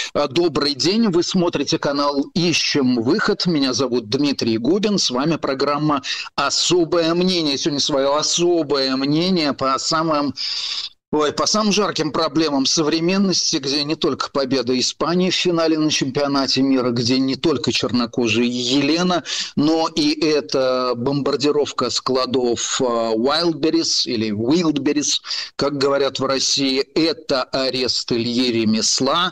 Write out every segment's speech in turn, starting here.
Добрый день, вы смотрите канал «Ищем выход». Меня зовут Дмитрий Губин, с вами программа «Особое мнение». Сегодня свое особое мнение по самым жарким проблемам современности, где не только победа Испании в финале на чемпионате мира, где не только чернокожая Елена, но и это бомбардировка складов Wildberries или Wildberries, как говорят в России, это арест Ильи Ремесла,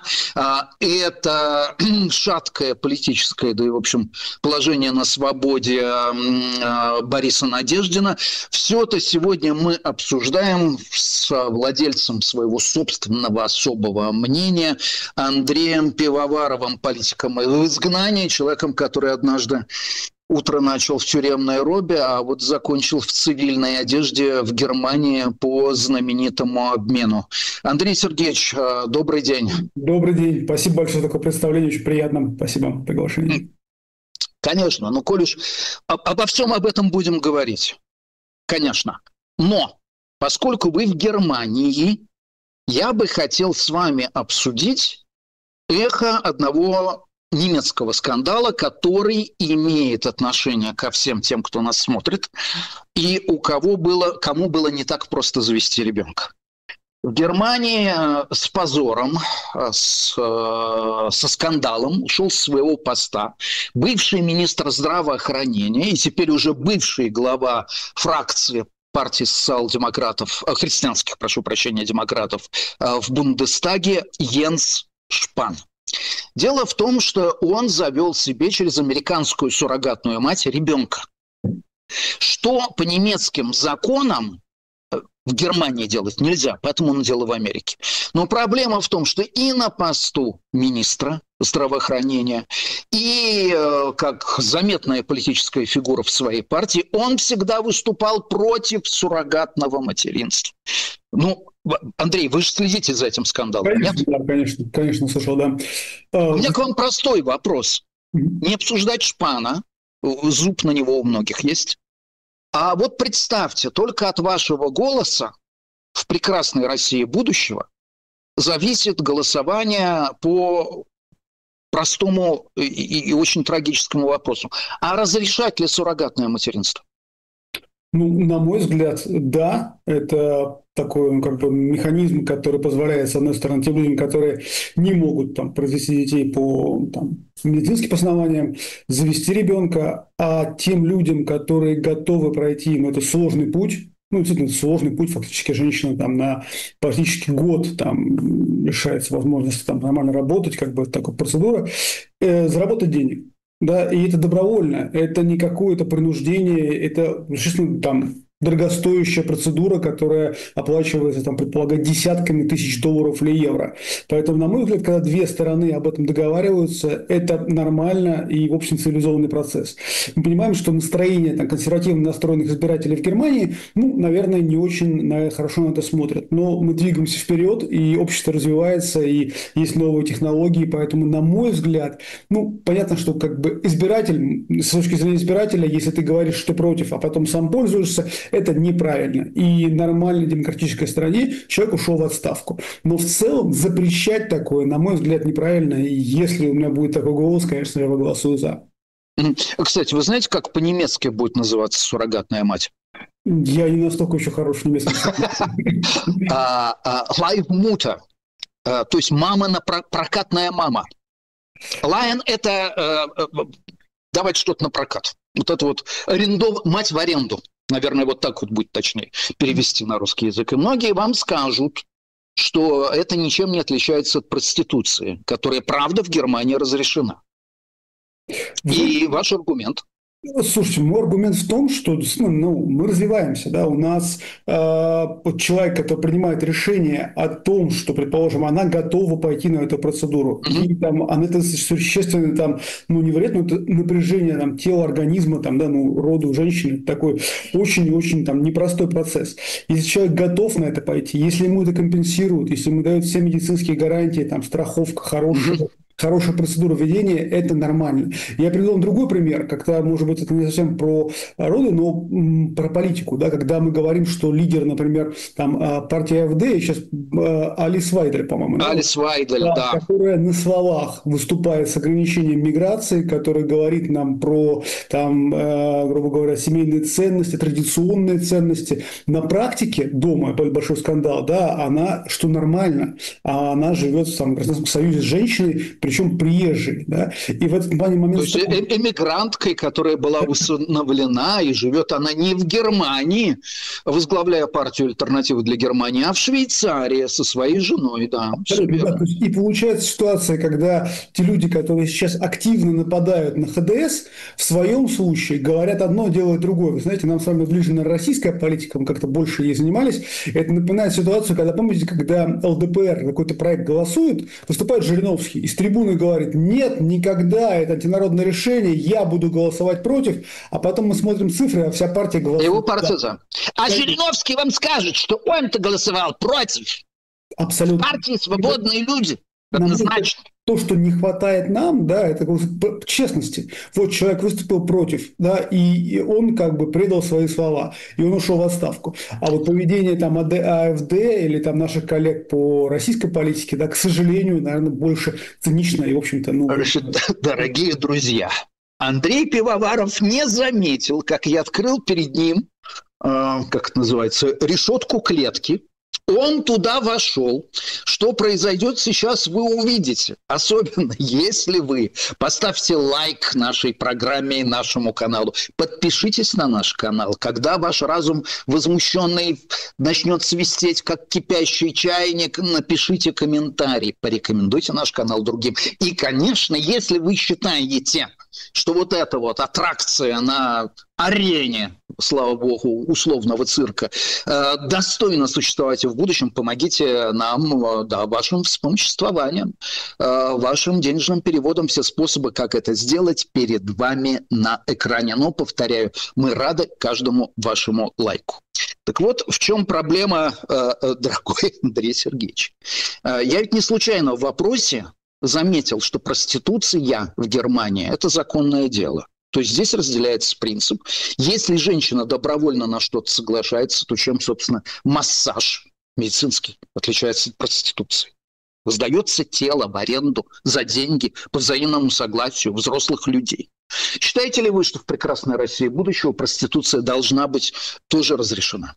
это шаткое политическое, да и, в общем, положение на свободе Бориса Надеждина. Все это сегодня мы обсуждаем с владельцем своего собственного особого мнения Андреем Пивоваровым, политиком в изгнании, человеком, который однажды утро начал в тюремной робе, а вот закончил в цивильной одежде в Германии по знаменитому обмену. Андрей Сергеевич, добрый день. Добрый день. Спасибо большое за такое представление. Очень приятно. Спасибо за приглашение. Конечно. Ну, коль уж обо всем об этом будем говорить. Конечно. Но поскольку вы в Германии, я бы хотел с вами обсудить эхо одного немецкого скандала, который имеет отношение ко всем тем, кто нас смотрит, и кому было не так просто завести ребенка. В Германии с позором, со скандалом ушел с своего поста бывший министр здравоохранения и теперь уже бывший глава фракции партии социал-демократов, христианских, прошу прощения, демократов в Бундестаге Йенс Шпан. Дело в том, что он завел себе через американскую суррогатную мать ребенка, что по немецким законам в Германии делать нельзя, поэтому он делал в Америке. Но проблема в том, что и на посту министра здравоохранения, и как заметная политическая фигура в своей партии, он всегда выступал против суррогатного материнства. Ну, Андрей, вы же следите за этим скандалом, конечно, нет? Да, конечно, слышал, да. У меня к вам простой вопрос. Не обсуждать Шпана, зуб на него у многих есть. А вот представьте, только от вашего голоса в прекрасной России будущего зависит голосование по простому и очень трагическому вопросу. А разрешать ли суррогатное материнство? Ну, на мой взгляд, да, это такой механизм, который позволяет, с одной стороны, тем людям, которые не могут произвести детей по медицинским основаниям, завести ребенка, а тем людям, которые готовы пройти, это сложный путь, действительно сложный путь, фактически женщина на практически год лишается возможности нормально работать, такая процедура, заработать денег. Да, и это добровольно, это не какое-то принуждение, это, естественно, дорогостоящая процедура, которая оплачивается, предполагаю, десятками тысяч долларов или евро. Поэтому, на мой взгляд, когда две стороны об этом договариваются, это нормально и, в общем, цивилизованный процесс. Мы понимаем, что настроение консервативно настроенных избирателей в Германии, наверное, не очень хорошо на это смотрят. Но мы двигаемся вперед, и общество развивается, и есть новые технологии, поэтому, на мой взгляд, понятно, что избиратель, с точки зрения избирателя, если ты говоришь, что ты против, а потом сам пользуешься, это неправильно. И в нормальной демократической стране человек ушел в отставку. Но в целом запрещать такое, на мой взгляд, неправильно. И если у меня будет такой голос, конечно, я проголосую за. Кстати, вы знаете, как по-немецки будет называться суррогатная мать? Я не настолько еще хороший немецкий. Leihmutter. То есть прокатная мама. Лайн – это давать что-то на прокат. Вот это мать в аренду. Наверное, вот так будет точнее перевести на русский язык. И многие вам скажут, что это ничем не отличается от проституции, которая, правда, в Германии разрешена. И ваш аргумент? Слушайте, мой аргумент в том, что мы развиваемся. Да? У нас человек, который принимает решение о том, что, предположим, она готова пойти на эту процедуру, и это существенно не вред, но это напряжение тела, организма, рода у женщины, такой очень-очень непростой процесс. Если человек готов на это пойти, если ему это компенсируют, если ему дают все медицинские гарантии, страховка хорошая, хорошая процедура ведения, это нормально. Я приведу вам другой пример, когда, может быть, это не совсем про роды, но про политику, да, когда мы говорим, что лидер, например, там, партии АФД, сейчас Алис Вайдель, по-моему, да, Алис Вайдель, да. которая на словах выступает с ограничением миграции, которая говорит нам про, там, грубо говоря, семейные ценности, традиционные ценности. На практике дома, большой скандал, да, она, что нормально, а она живет в Гражданском союзе с женщиной, причем приезжей, да, и в этот момент... То есть эмигранткой, которая была усыновлена, и живет она не в Германии, возглавляя партию «Альтернативы для Германии», а в Швейцарии со своей женой, да. Да, и получается ситуация, когда те люди, которые сейчас активно нападают на ХДС, в своем случае говорят одно, делают другое. Вы знаете, нам с вами ближе на российская политика, мы как-то больше ей занимались. Это напоминает ситуацию, когда, помните, когда ЛДПР какой-то проект голосует, выступает Жириновский и с трибуны говорит: нет, никогда, это антинародное решение, я буду голосовать против, а потом мы смотрим цифры, а вся партия голосует. Его партия за. А Жириновский вам скажет, что он-то голосовал против. Абсолютно. В партии свободные люди. Однозначно. То, что не хватает нам, да, это честности. Вот человек выступил против, да, и он как бы предал свои слова, и он ушел в отставку. А вот поведение там АФД или там наших коллег по российской политике, да, к сожалению, наверное, больше цинично и, в общем-то, ну... Дорогие друзья, Андрей Пивоваров не заметил, как я открыл перед ним, как это называется, решетку клетки. Он туда вошел. Что произойдет сейчас, вы увидите. Особенно, если вы поставьте лайк нашей программе и нашему каналу. Подпишитесь на наш канал. Когда ваш разум возмущенный начнет свистеть, как кипящий чайник, напишите комментарий. Порекомендуйте наш канал другим. И, конечно, если вы считаете, что вот эта вот аттракция на арене, слава богу, условного цирка, достойно существовать и в будущем, помогите нам, да, вашим вспомоществованием, вашим денежным переводом. Все способы, как это сделать, перед вами на экране. Но, повторяю, мы рады каждому вашему лайку. Так вот, в чем проблема, дорогой Андрей Сергеевич? Я ведь не случайно в вопросе заметил, что проституция в Германии – это законное дело. То есть здесь разделяется принцип. Если женщина добровольно на что-то соглашается, то чем, собственно, массаж медицинский отличается от проституции? Сдается тело в аренду за деньги по взаимному согласию взрослых людей. Считаете ли вы, что в прекрасной России будущего проституция должна быть тоже разрешена?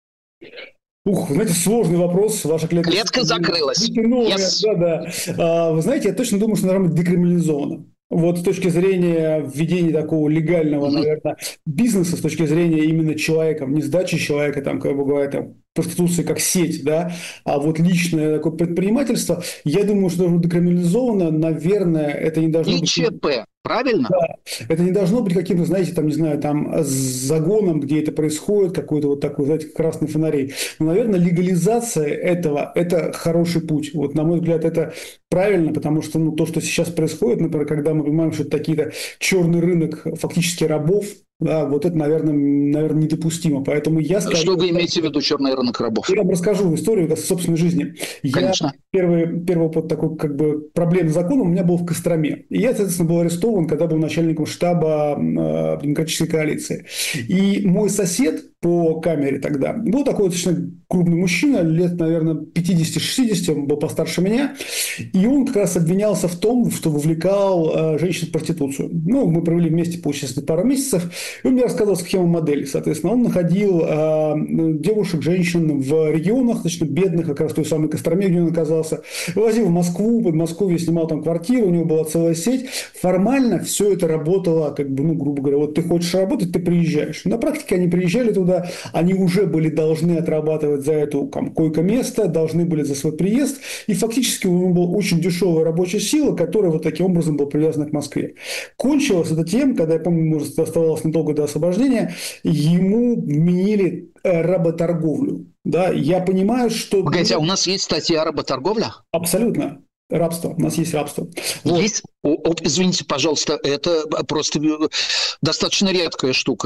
Ух, знаете, сложный вопрос. Ваша клетка закрылась. Yes. Да. Вы знаете, я точно думаю, что должна быть декриминализована. Вот с точки зрения введения такого легального, наверное, бизнеса, с точки зрения именно человека, не сдачи человека, там, как бы говорят, там, проституции как сеть, да, а вот личное такое предпринимательство, я думаю, что должно быть декриминализовано, наверное, это не должно быть... ЧП, правильно? Да, это не должно быть каким-то, знаете, там, не знаю, там, загоном, где это происходит, какой-то вот такой, знаете, красный фонарей. Но, наверное, легализация этого – это хороший путь. Вот, на мой взгляд, это правильно, потому что, ну, то, что сейчас происходит, например, когда мы понимаем, что это такие-то черный рынок фактически рабов, да, вот это, наверное, недопустимо. Поэтому я скажу... Что вы имеете в виду черный рынок рабов? Я вам расскажу историю из собственной жизни. Конечно. Первый опыт такой, как бы, проблемный закон у меня был в Костроме. И я, соответственно, был арестован, когда был начальником штаба Демократической коалиции. И мой сосед по камере тогда был такой достаточно крупный мужчина, лет, наверное, 50-60, он был постарше меня. И он как раз обвинялся в том, что вовлекал женщин в проституцию. Ну, мы провели вместе, получается, пару месяцев. И он мне рассказывал схему модели. Соответственно, он находил девушек, женщин в регионах, достаточно бедных, как раз в той самой Костроме, где он оказался. Возил в Москву, в Подмосковье снимал там квартиру, у него была целая сеть. Формально все это работало, как бы, ну, грубо говоря, вот ты хочешь работать, ты приезжаешь. На практике они приезжали туда, они уже были должны отрабатывать за эту койко-место, должны были за свой приезд. И фактически у него была очень дешевая рабочая сила, которая вот таким образом была привязана к Москве. Кончилось это тем, когда, я помню, может, оставалось недолго до освобождения, ему вменили работорговлю. Да, я понимаю, что... Погодите, а у нас есть статья работорговля? Абсолютно. Рабство. У нас есть рабство. Есть? Извините, пожалуйста, это просто достаточно редкая штука.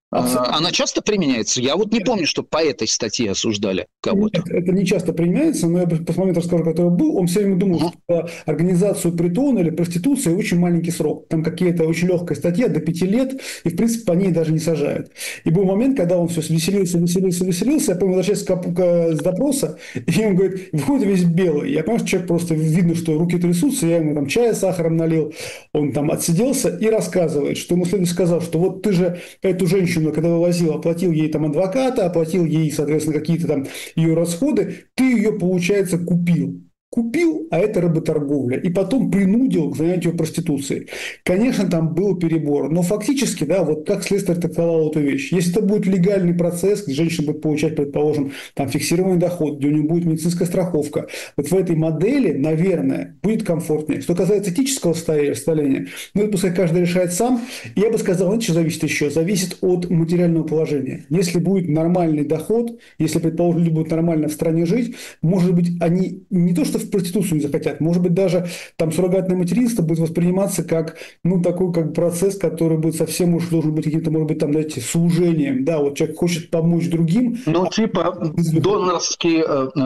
Она часто применяется? Я вот не помню, что по этой статье осуждали кого-то. Это не часто применяется, но я по моменту разговора, который был, он все время думал, что организацию притона или проституции очень маленький срок. Там какие-то очень легкая статья до 5 лет, и в принципе по ней даже не сажают. И был момент, когда он все веселился, я помню, возвращаясь с допроса, и он говорит, выходит весь белый. Я понимаю, что человек просто видно, что руки трясутся, я ему там чая с сахаром налил, он там отсиделся и рассказывает, что ему следователь сказал, что вот ты же эту женщину, когда вывозил, оплатил ей там адвоката, оплатил ей, соответственно, какие-то там ее расходы, ты ее, получается, купил. Купил, а это работорговля. И потом принудил к занятию проституцией. Конечно, там был перебор. Но фактически, да, вот как следствие трактовало эту вещь. Если это будет легальный процесс, где женщина будет получать, предположим, там фиксированный доход, где у нее будет медицинская страховка, вот в этой модели, наверное, будет комфортнее. Что касается этического составления, ну, это пускай каждый решает сам. И я бы сказал, знаете, что зависит еще? Зависит от материального положения. Если будет нормальный доход, если, предположим, люди будут нормально в стране жить, может быть, они не то, что в проституцию не захотят. Может быть, даже там суррогатное материнство будет восприниматься как, ну, такой как процесс, который будет совсем уж должен быть каким-то, может быть, там, знаете, служением. Да, вот человек хочет помочь другим. Ну, типа донорские.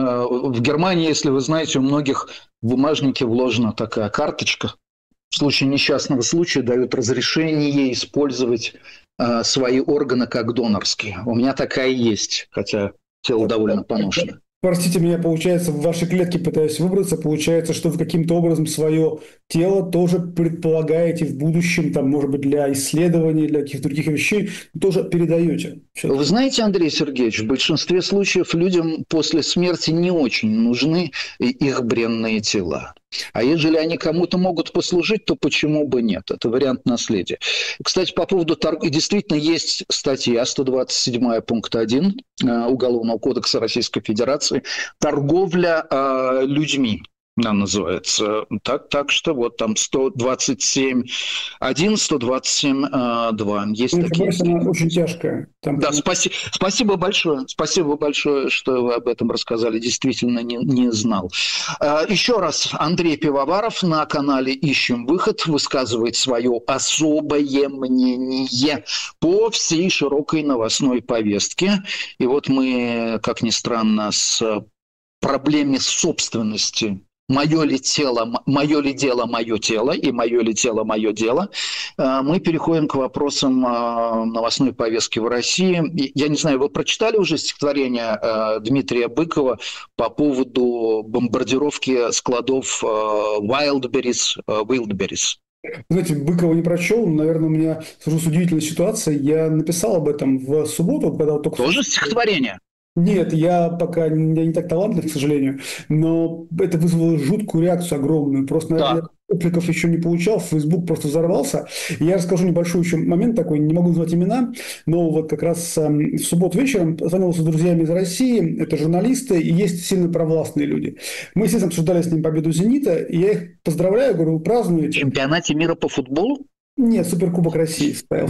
В Германии, если вы знаете, у многих в бумажнике вложена такая карточка. В случае несчастного случая дают разрешение использовать свои органы как донорские. У меня такая есть, хотя тело довольно поношено. Простите меня, получается, в вашей клетке пытаюсь выбраться, получается, что вы каким-то образом свое тело тоже предполагаете в будущем, там, может быть, для исследований, для каких-то других вещей, тоже передаете. Вы знаете, Андрей Сергеевич, в большинстве случаев людям после смерти не очень нужны их бренные тела. А ежели они кому-то могут послужить, то почему бы нет? Это вариант наследия. Кстати, по поводу торговли, действительно есть статья 127 пункт 1 Уголовного кодекса Российской Федерации «Торговля людьми». Она называется. Так что вот там 127.1, 127.2. Есть такие. Она очень тяжкая. Там... Да, спасибо большое. Спасибо большое, что вы об этом рассказали. Действительно не знал. Еще раз, Андрей Пивоваров на канале «Ищем выход» высказывает свое особое мнение по всей широкой новостной повестке. И вот мы, как ни странно, с проблеме собственности «Мое ли дело, мое тело» и «Мое ли тело, мое дело», мы переходим к вопросам новостной повестки в России. Я не знаю, вы прочитали уже стихотворение Дмитрия Быкова по поводу бомбардировки складов Wildberries? Знаете, Быкова не прочел, наверное, у меня сложилась удивительная ситуация. Я написал об этом в субботу, когда только... Тоже стихотворение? Нет, я пока не так талантлив, к сожалению, но это вызвало жуткую реакцию огромную. Просто, наверное, откликов еще не получал, Facebook просто взорвался. И я расскажу небольшой еще момент такой, не могу назвать имена, но вот как раз в субботу вечером познакомился с друзьями из России, это журналисты, и есть сильно провластные люди. Мы, естественно, обсуждали с ним победу «Зенита», и я их поздравляю, говорю, вы празднуете. В чемпионате мира по футболу? Нет, Суперкубок России ставил.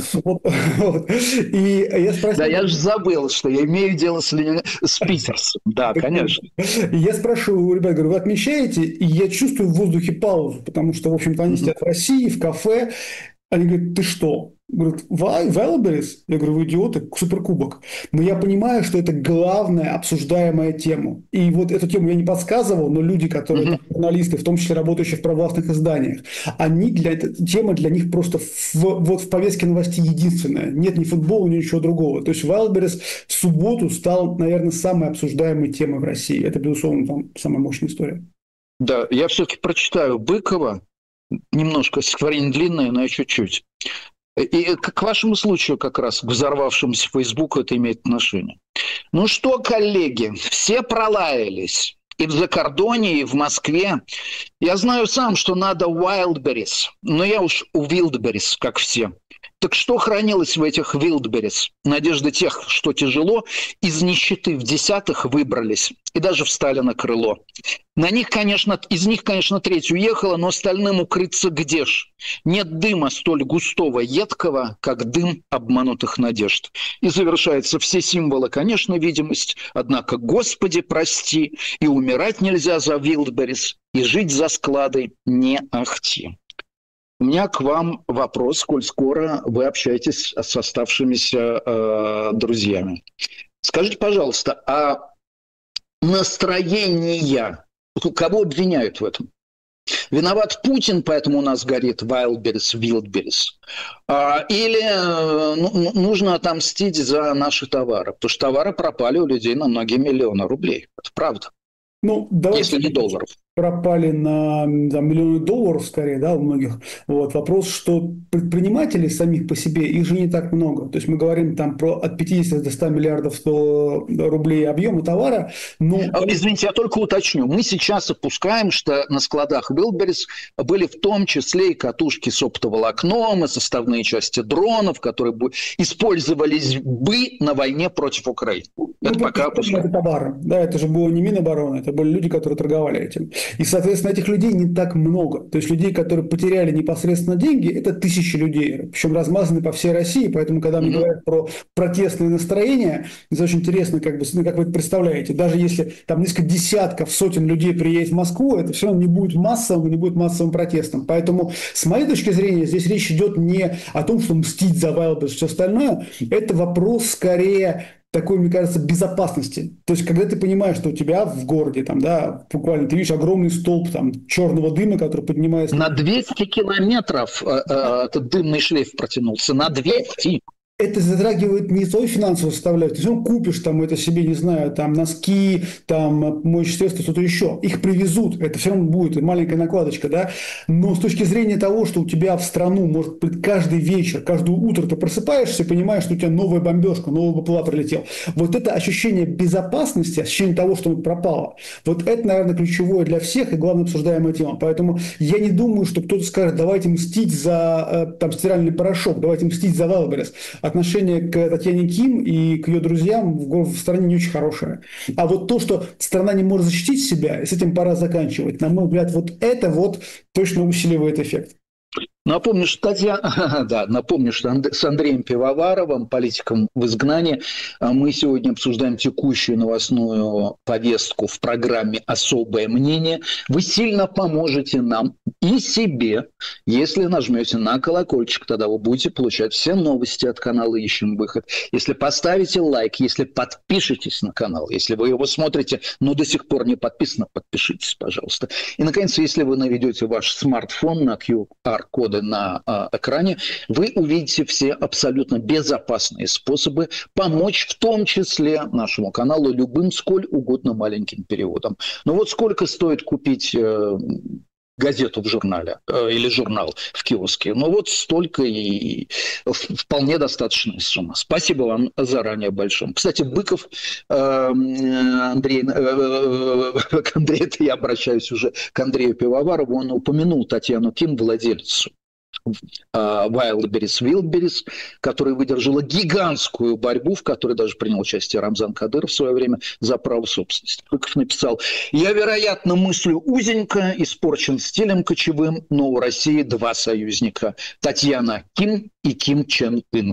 И я спросил... Да, я же забыл, что я имею дело с Питерсом. Да, конечно. Я спрашиваю у ребят, говорю, вы отмечаете? И я чувствую в воздухе паузу, потому что, в общем-то, они сидят в России, в кафе. Они говорят, ты что? Говорят, Wildberries? Я говорю, вы идиоты, Суперкубок. Но я понимаю, что это главная обсуждаемая тема. И вот эту тему я не подсказывал, но люди, которые журналисты, в том числе работающие в провластных изданиях, тема для них просто в повестке новостей единственная. Нет ни футбола, ни ничего другого. То есть Wildberries в субботу стал, наверное, самой обсуждаемой темой в России. Это, безусловно, там самая мощная история. Да, я все-таки прочитаю Быкова. Немножко стихотворение длинное, но чуть-чуть. И к вашему случаю как раз, к взорвавшемуся Фейсбуку, это имеет отношение. Ну что, коллеги, все пролаялись. И в Закордоне, и в Москве. Я знаю сам, что надо Wildberries, но я уж у Wildberries, как все. Так что хранилось в этих Wildberries? Надежда тех, что тяжело, из нищеты в десятых выбрались и даже встали на крыло. Из них, конечно, треть уехала, но остальным укрыться где ж? Нет дыма столь густого, едкого, как дым обманутых надежд. И завершаются все символы, конечно, видимость. Однако, Господи, прости, и умирать нельзя за Wildberries, и жить за складой не ахти. У меня к вам вопрос, сколь скоро вы общаетесь с оставшимися друзьями. Скажите, пожалуйста, а настроения, кого обвиняют в этом? Виноват Путин, поэтому у нас горит Wildberries, или нужно отомстить за наши товары? Потому что товары пропали у людей на многие миллионы рублей. Это правда. Ну, если не долларов. Пропали на миллионы долларов, скорее, да, у многих. Вот. Вопрос, что предпринимателей самих по себе, их же не так много. То есть мы говорим там про от 50 до 100 миллиардов рублей объема товара. Извините, я только уточню. Мы сейчас опускаем, что на складах Wildberries были в том числе и катушки с оптоволокном, и составные части дронов, которые использовались бы на войне против Украины. Это пока опускаем. Это товары. Да, это же было не Минобороны, это были люди, которые торговали этим. И, соответственно, этих людей не так много. То есть людей, которые потеряли непосредственно деньги, это тысячи людей, причем размазаны по всей России. Поэтому, когда мы говорим про протестные настроения, это очень интересно, как вы это представляете. Даже если там несколько десятков, сотен людей приедет в Москву, это все равно не будет массовым протестом. Поэтому, с моей точки зрения, здесь речь идет не о том, что мстить за Wildberries и все остальное. Это вопрос скорее такой, мне кажется, безопасности. То есть, когда ты понимаешь, что у тебя в городе, там, да, буквально ты видишь огромный столб там, черного дыма, который поднимается... На 200 километров этот дымный шлейф протянулся. На 200. Это затрагивает не твою финансовую составляющую. Ты купишь там это себе, не знаю, там носки, там моющее средство, что-то еще. Их привезут. Это все равно будет маленькая накладочка, да. Но с точки зрения того, что у тебя в страну, может быть, каждый вечер, каждое утро ты просыпаешься и понимаешь, что у тебя новая бомбежка, новый БПЛА прилетел. Вот это ощущение безопасности, ощущение того, что оно пропало, вот это, наверное, ключевое для всех и главная обсуждаемая тема. Поэтому я не думаю, что кто-то скажет, давайте мстить за там, стиральный порошок, давайте мстить за Wildberries. Отношение к Татьяне Ким и к ее друзьям в стране не очень хорошее. А вот то, что страна не может защитить себя, и с этим пора заканчивать, на мой взгляд, вот это вот точно усиливает эффект. Напомню, что с Андреем Пивоваровым, политиком в изгнании, мы сегодня обсуждаем текущую новостную повестку в программе «Особое мнение». Вы сильно поможете нам и себе, если нажмете на колокольчик, тогда вы будете получать все новости от канала «Ищем выход». Если поставите лайк, если подпишетесь на канал, если вы его смотрите, но до сих пор не подписаны, подпишитесь, пожалуйста. И, наконец, если вы наведете ваш смартфон на QR-код на экране, вы увидите все абсолютно безопасные способы помочь, в том числе нашему каналу, любым сколь угодно маленьким переводом. Но вот сколько стоит купить газету в журнале или журнал в киоске? Ну вот столько и вполне достаточная сумма. Спасибо вам заранее большое. Кстати, Быков, Андрей, к Андрею я обращаюсь уже к Андрею Пивоварову, он упомянул Татьяну Ким, владельцу Wildberries, которая выдержала гигантскую борьбу, в которой даже принял участие Рамзан Кадыров в свое время за право собственности. Быков написал: «Я, вероятно, мыслю узенько, испорчен стилем кочевым, но у России два союзника – Татьяна Ким и Ким Чен Ын».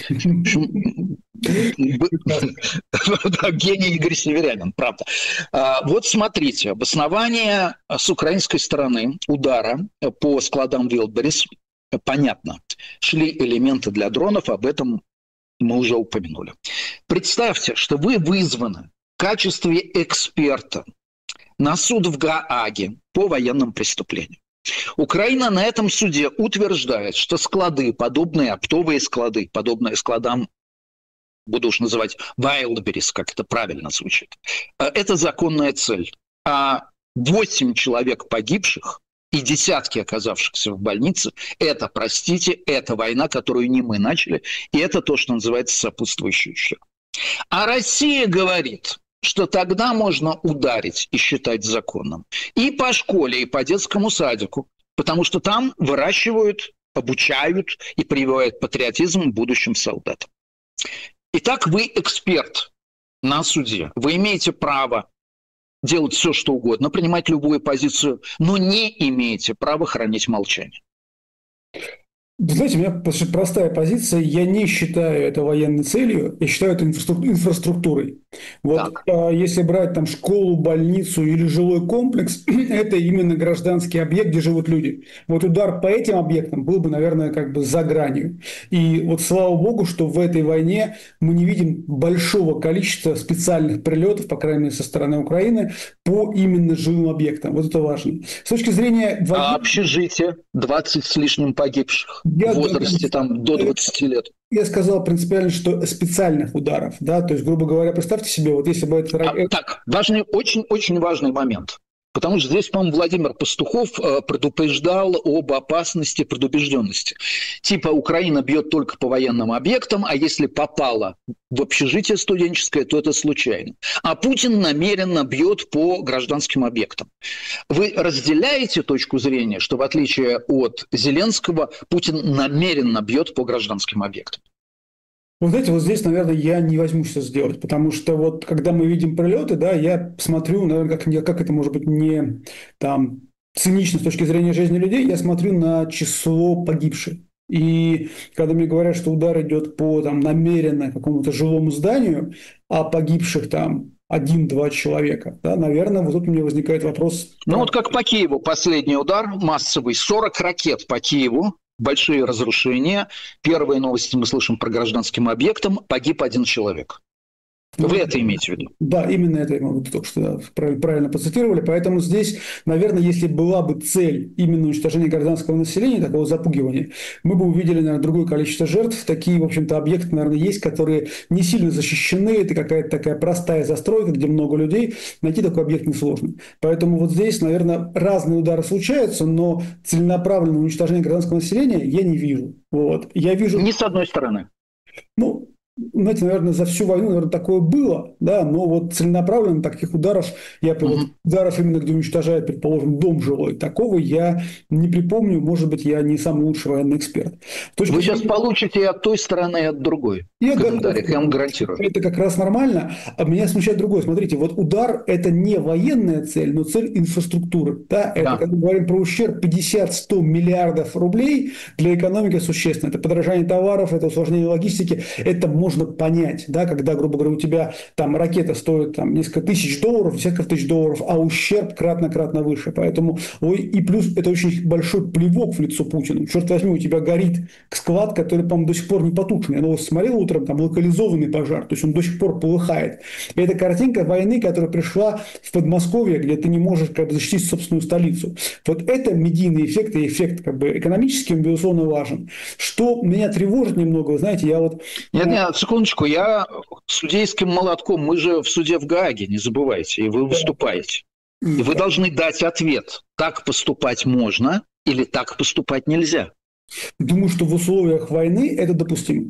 Гений Игорь Северянин, правда. Вот смотрите, обоснование с украинской стороны удара по складам Wildberries понятно. Шли элементы для дронов, об этом мы уже упомянули. Представьте, что вы вызваны в качестве эксперта на суд в Гааге по военным преступлениям. Украина на этом суде утверждает, что склады, подобные оптовые склады, подобные складам, буду уж называть Wildberries, как это правильно звучит, это законная цель. А 8 человек погибших и десятки оказавшихся в больнице, это, простите, это война, которую не мы начали, и это то, что называется сопутствующий ущерб. А Россия говорит, что тогда можно ударить и считать законным и по школе, и по детскому садику, потому что там выращивают, обучают и прививают патриотизм будущим солдатам. Итак, вы эксперт на суде, вы имеете право делать все, что угодно, принимать любую позицию, но не имеете права хранить молчание. Знаете, у меня простая позиция. Я не считаю это военной целью, я считаю это инфраструктурой. Вот Так. если брать там школу, больницу или жилой комплекс, это именно гражданский объект, где живут люди. Вот удар по этим объектам был бы, наверное, как бы за гранью. И вот слава богу, что в этой войне мы не видим большого количества специальных прилетов, по крайней мере, со стороны Украины, по именно жилым объектам. Вот это важно. С точки зрения А военной, общежитие? 20 с лишним погибших в я возрасте там до 20 лет. Я сказал принципиально, что специальных ударов, да, то есть, грубо говоря, представьте себе, вот если бы это... Так, важный, очень важный момент. Потому что здесь, по-моему, Владимир Пастухов предупреждал об опасности предубежденности. Типа Украина бьет только по военным объектам, а если попала в общежитие студенческое, то это случайно. А Путин намеренно бьет по гражданским объектам. Вы разделяете точку зрения, что в отличие от Зеленского, Путин намеренно бьет по гражданским объектам? Вы знаете, вот здесь, наверное, я не возьмусь это сделать, потому что вот когда мы видим прилеты, да, я смотрю, наверное, как это может быть не там цинично с точки зрения жизни людей, я смотрю на число погибших. И когда мне говорят, что удар идет по там, намеренно какому-то жилому зданию, а погибших там один-два человека, да, наверное, вот тут у меня возникает вопрос. Ну вот как по Киеву последний удар массовый, 40 ракет по Киеву, большие разрушения. Первые новости мы слышим про гражданским объектам, погиб один человек. Ну, Вы это имеете в виду? да, именно это мы только что да, правильно процитировали. Поэтому здесь, наверное, если была бы цель именно уничтожения гражданского населения, такого запугивания, мы бы увидели, наверное, другое количество жертв. Такие, в общем-то, объекты, наверное, есть, которые не сильно защищены. Это какая-то такая простая застройка, где много людей. Найти такой объект несложно. Поэтому вот здесь, наверное, разные удары случаются, но целенаправленного уничтожения гражданского населения я не вижу. Вот. Я вижу... Не с одной стороны. Ну, знаете, наверное, за всю войну, наверное, такое было, да, но вот целенаправленно таких ударов, вот ударов именно, где уничтожают, предположим, дом жилой, такого я не припомню, может быть, я не самый лучший военный эксперт. Вы сейчас получите и от той стороны, и от другой Я в готов. комментариях, я вам гарантирую. Это как раз нормально. А меня смущает другое. Смотрите, вот удар – это не военная цель, но цель инфраструктуры. Да? Это, Да. когда мы говорим про ущерб 50-100 миллиардов рублей, для экономики существенно. Это подорожание товаров, это усложнение логистики. Это можно понять, да? Когда, грубо говоря, у тебя там ракета стоит там, несколько тысяч долларов, десятков тысяч долларов, а ущерб кратно-кратно выше. Поэтому, и плюс это очень большой плевок в лицо Путину. Черт возьми, у тебя горит склад, который, по-моему, до сих пор не потушен. Я новость смотрел утром, там локализованный пожар, то есть он до сих пор полыхает. И это картинка войны, которая пришла в Подмосковье, где ты не можешь как бы защитить собственную столицу. Вот это медийный эффект, и эффект как бы экономический, он, безусловно, важен. Что меня тревожит немного, вы знаете, я вот... Нет, секундочку, я судейским молотком, мы же в суде в Гааге, не забывайте, и вы выступаете. И вы должны дать ответ, так поступать можно или так поступать нельзя. Думаю, что в условиях войны это допустимо.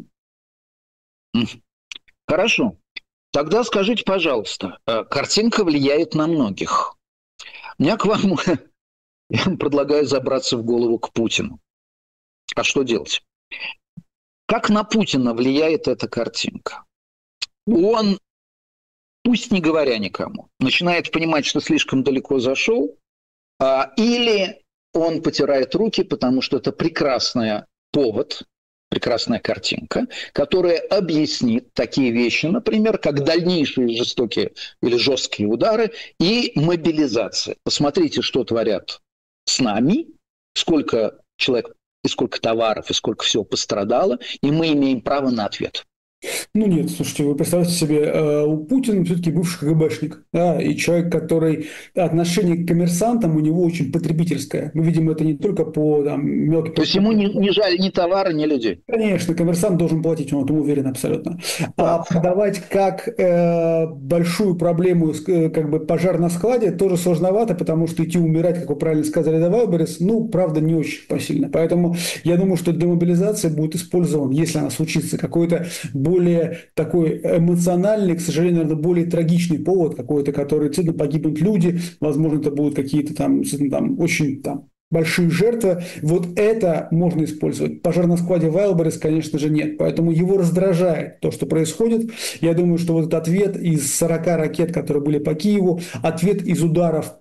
Хорошо. Тогда скажите, пожалуйста, картинка влияет на многих. Я вам предлагаю забраться в голову к Путину. А что делать? Как на Путина влияет эта картинка? Он, пусть не говоря никому, начинает понимать, что слишком далеко зашел, или он потирает руки, потому что это прекрасный повод, прекрасная картинка, которая объяснит такие вещи, например, как дальнейшие жестокие или жесткие удары и мобилизация. Посмотрите, что творят с нами, сколько человек и сколько товаров, и сколько всего пострадало, и мы имеем право на ответ. Ну нет, слушайте, вы представьте себе, у Путина все-таки бывший КГБшник, да, и человек, который отношение к коммерсантам у него очень потребительское. Мы видим это не только по там, мелким... То есть ему не жаль ни товара, ни людей? Конечно, коммерсант должен платить, он в этом уверен абсолютно. А продавать как большую проблему, как бы пожар на складе, тоже сложновато, потому что идти умирать, как вы правильно сказали, давай, Борис, ну, правда, не очень посильно. Поэтому я думаю, что демобилизация будет использована, если она случится, какой-то более такой эмоциональный, к сожалению, наверное, более трагичный повод какой-то, который действительно погибнут люди, возможно, это будут какие-то там очень там большие жертвы, вот это можно использовать. Пожар на складе Wildberries, конечно же, нет. Поэтому его раздражает то, что происходит. Я думаю, что вот этот ответ из 40 ракет, которые были по Киеву, ответ из ударов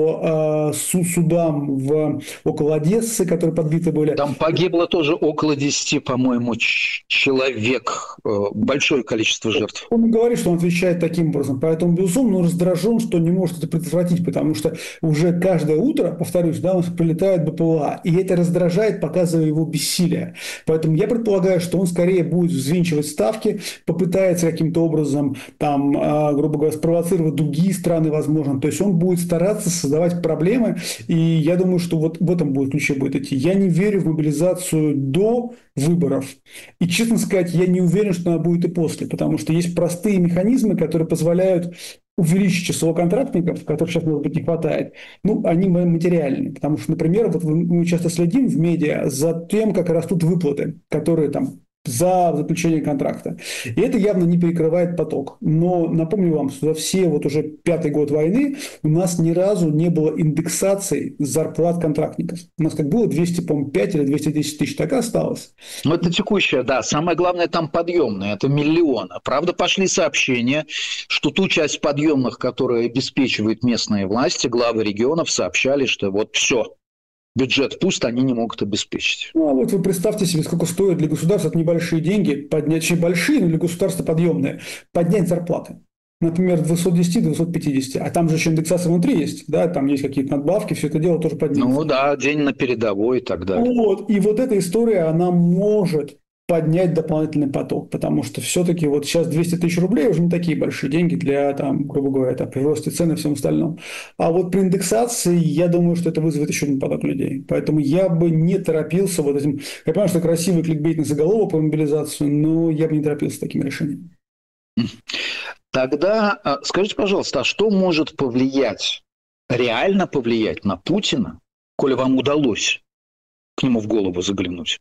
по судам около Одессы, которые подбиты были. Там погибло тоже около 10, по-моему, человек. Большое количество жертв. Он говорит, что он отвечает таким образом. Поэтому, безусловно, он раздражен, что не может это предотвратить, потому что уже каждое утро, повторюсь, да, у нас прилетает БПЛА, и это раздражает, показывая его бессилие. Поэтому я предполагаю, что он скорее будет взвинчивать ставки, попытается каким-то образом, там, грубо говоря, спровоцировать другие страны, возможно. То есть он будет стараться создавать проблемы, и я думаю, что вот в этом будет ключе будет идти. Я не верю в мобилизацию до выборов. И, честно сказать, я не уверен, что она будет и после, потому что есть простые механизмы, которые позволяют увеличить число контрактников, которых сейчас, может быть, не хватает. Ну, они материальные, потому что, например, вот мы часто следим в медиа за тем, как растут выплаты, которые там за заключение контракта. И это явно не перекрывает поток. Но напомню вам, что за все вот уже 5-й год войны у нас ни разу не было индексации зарплат контрактников. У нас как было 205 или 210 тысяч, так и осталось. Ну, это текущее, да. Самое главное, там подъемное, это миллионы. Правда, пошли сообщения, что ту часть подъемных, которые обеспечивают местные власти, главы регионов, сообщали, что вот все, бюджет пуст, они не могут обеспечить. Ну, а вот вы представьте себе, сколько стоит для государства, это небольшие деньги, поднять, очень большие, но для государства подъемные, поднять зарплаты. Например, 210 до 250, а там же еще индексация внутри есть, да, там есть какие-то надбавки, все это дело тоже поднимется. Ну да, день на передовой и так далее. Вот, и вот эта история, она может поднять дополнительный поток, потому что все-таки вот сейчас 200 тысяч рублей уже не такие большие деньги для, там, грубо говоря, там, при росте цен и всем остальном. А вот при индексации, я думаю, что это вызовет еще один поток людей. Поэтому я бы не торопился вот этим. Я понимаю, что красивый кликбейтный заголовок по мобилизацию, но я бы не торопился с таким решением. Тогда скажите, пожалуйста, а что может повлиять, реально повлиять на Путина, коли вам удалось к нему в голову заглянуть,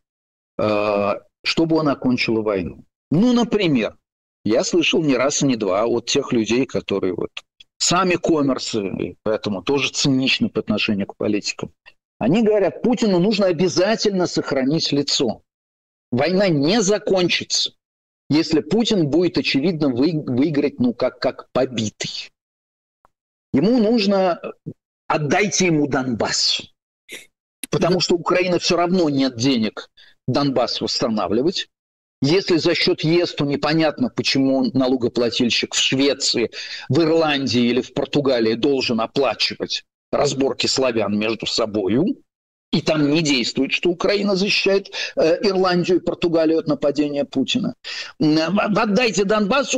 чтобы он окончил войну? Ну, например, я слышал не раз и не два от тех людей, которые вот сами коммерсы, и поэтому тоже циничны по отношению к политикам. Они говорят, Путину нужно обязательно сохранить лицо. Война не закончится, если Путин будет, очевидно, выиграть, ну, как побитый. Ему нужно... Отдайте ему Донбасс. Потому что Украина все равно нет денег Донбасс восстанавливать. Если за счет ЕС, то непонятно, почему налогоплательщик в Швеции, в Ирландии или в Португалии должен оплачивать разборки славян между собою. И там не действует, что Украина защищает Ирландию и Португалию от нападения Путина. Отдайте Донбассу,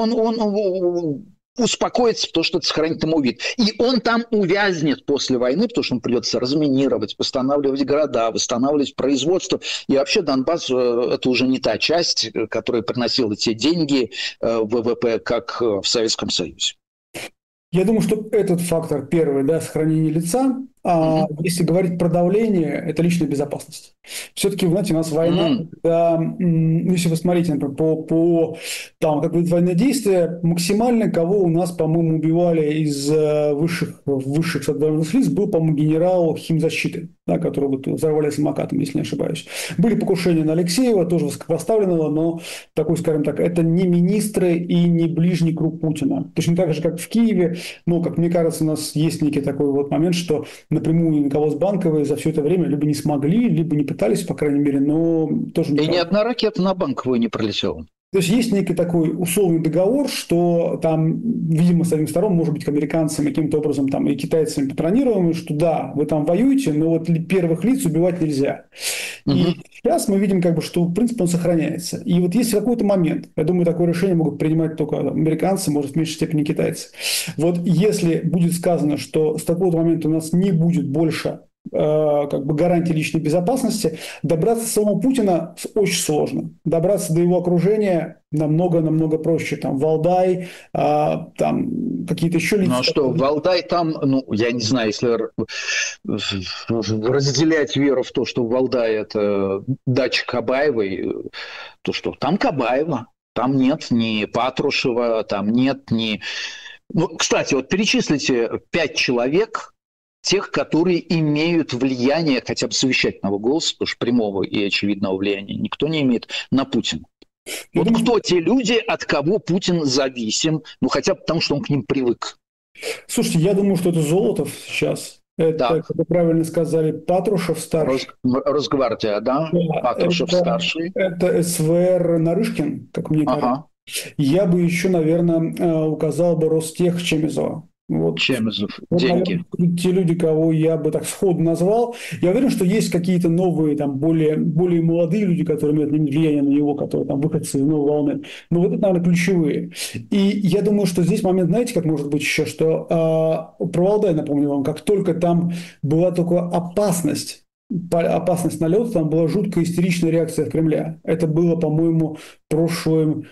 он успокоится, потому что это сохранит ему вид. И он там увязнет после войны, потому что ему придется разминировать, восстанавливать города, восстанавливать производство. И вообще Донбасс – это уже не та часть, которая приносила те деньги ВВП, как в Советском Союзе. Я думаю, что этот фактор первый, да, сохранение лица. А если говорить про давление, это личная безопасность. Все-таки, знаете, у нас война, когда, если вы смотрите, например, по там, как будет военное действие, максимально кого у нас, по-моему, убивали из высших социальных лиц, был, по-моему, генерал химзащиты, да, который вот взорвали самокатом, если не ошибаюсь. Были покушения на Алексеева, тоже высокопоставленного, но такой, скажем так, это не министры и не ближний круг Путина. Точно так же, как в Киеве, но, как мне кажется, у нас есть некий такой вот момент, что напрямую никого с Банковой за все это время либо не смогли, либо не пытались, по крайней мере, но тоже никого. И ни одна ракета на Банковую не пролетела. То есть есть некий такой условный договор, что там, видимо, с одних сторон, может быть, к американцам каким-то образом там и китайцам патронируемый, что да, вы там воюете, но вот первых лиц убивать нельзя. И сейчас мы видим, как бы, что, в принципе, он сохраняется. И вот есть какой-то момент, я думаю, такое решение могут принимать только американцы, может, в меньшей степени китайцы. Вот если будет сказано, что с такого момента у нас не будет больше как бы гарантии личной безопасности, добраться до самого Путина очень сложно. Добраться до его окружения намного проще. Там Валдай, там какие-то еще лица. Ну а что, Валдай там, ну, я не знаю, если разделять веру в то, что Валдай – это дача Кабаевой, то что? Там Кабаева, там нет ни Патрушева, там нет ни... Ну, кстати, вот перечислите 5 человек, тех, которые имеют влияние, хотя бы совещательного голоса, потому что прямого и очевидного влияния никто не имеет на Путина. Я Вот думаю, кто те люди, от кого Путин зависим, ну хотя бы потому, что он к ним привык. слушайте, я думаю, что это Золотов сейчас. Это, Да, как вы правильно сказали, Патрушев старший. Росгвардия, да, Да, Патрушев старший. это СВР Нарышкин, как мне Ага, кажется. Я бы еще, наверное, указал бы Ростех Чемизова. Чемезов, Вот, деньги. наверное, те люди, кого я бы так сходу назвал. Я уверен, что есть какие-то новые, там, более молодые люди, которые имеют влияние на него, которые там выходцы из новой волны. Но вот это, наверное, ключевые. И я думаю, что здесь момент, знаете, как может быть еще, что про Валдай, напомню вам, как только там была только опасность налета, там была жуткая истеричная реакция Кремля. Это было, по-моему, прошлым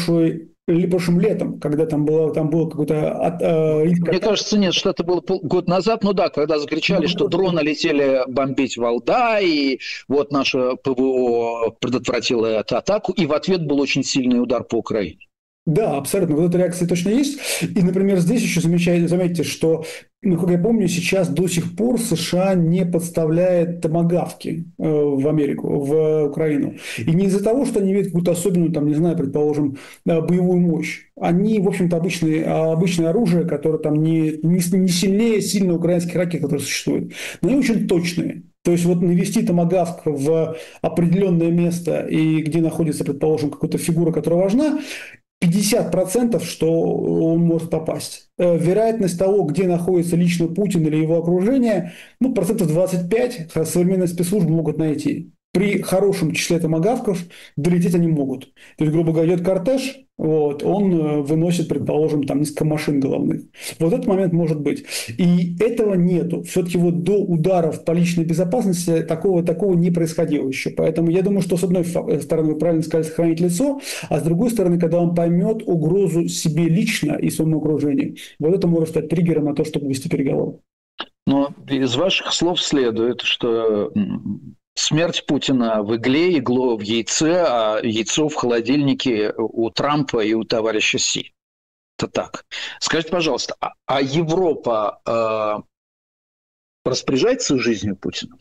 летом, когда там было какой-то риск. Мне кажется, нет, что это было год назад, ну да, когда закричали, что дроны летели бомбить Валдай, и вот наше ПВО предотвратило эту атаку, и в ответ был очень сильный удар по Украине. Да, абсолютно. Вот эта реакция точно есть. И, например, здесь еще заметьте, что, как я помню, сейчас до сих пор США не подставляет томагавки в Америку, в Украину. И не из-за того, что они имеют какую-то особенную, там, не знаю, предположим, боевую мощь. Они, в общем-то, обычное оружие, которое там не сильнее сильно украинских ракет, которые существуют. Но они очень точные. То есть вот навести томагавк в определенное место, и где находится, предположим, какая-то фигура, которая важна, 50%, что он может попасть. Вероятность того, где находится лично Путин или его окружение, ну, 25% современные спецслужбы могут найти. При хорошем числе томагавков долететь они могут. То есть, грубо говоря, идет кортеж, вот, он выносит, предположим, там несколько машин головных. Вот этот момент может быть. И этого нету. Все-таки вот до ударов по личной безопасности такого не происходило еще. Поэтому я думаю, что с одной стороны, вы правильно сказали, сохранить лицо, а с другой стороны, когда он поймет угрозу себе лично и своему окружению, вот это может стать триггером на то, чтобы вести переговоры. Но из ваших слов следует, что смерть Путина в игле, игло в яйце, а яйцо в холодильнике у Трампа и у товарища Си. Это так. Скажите, пожалуйста, а Европа распоряжается жизнью Путина?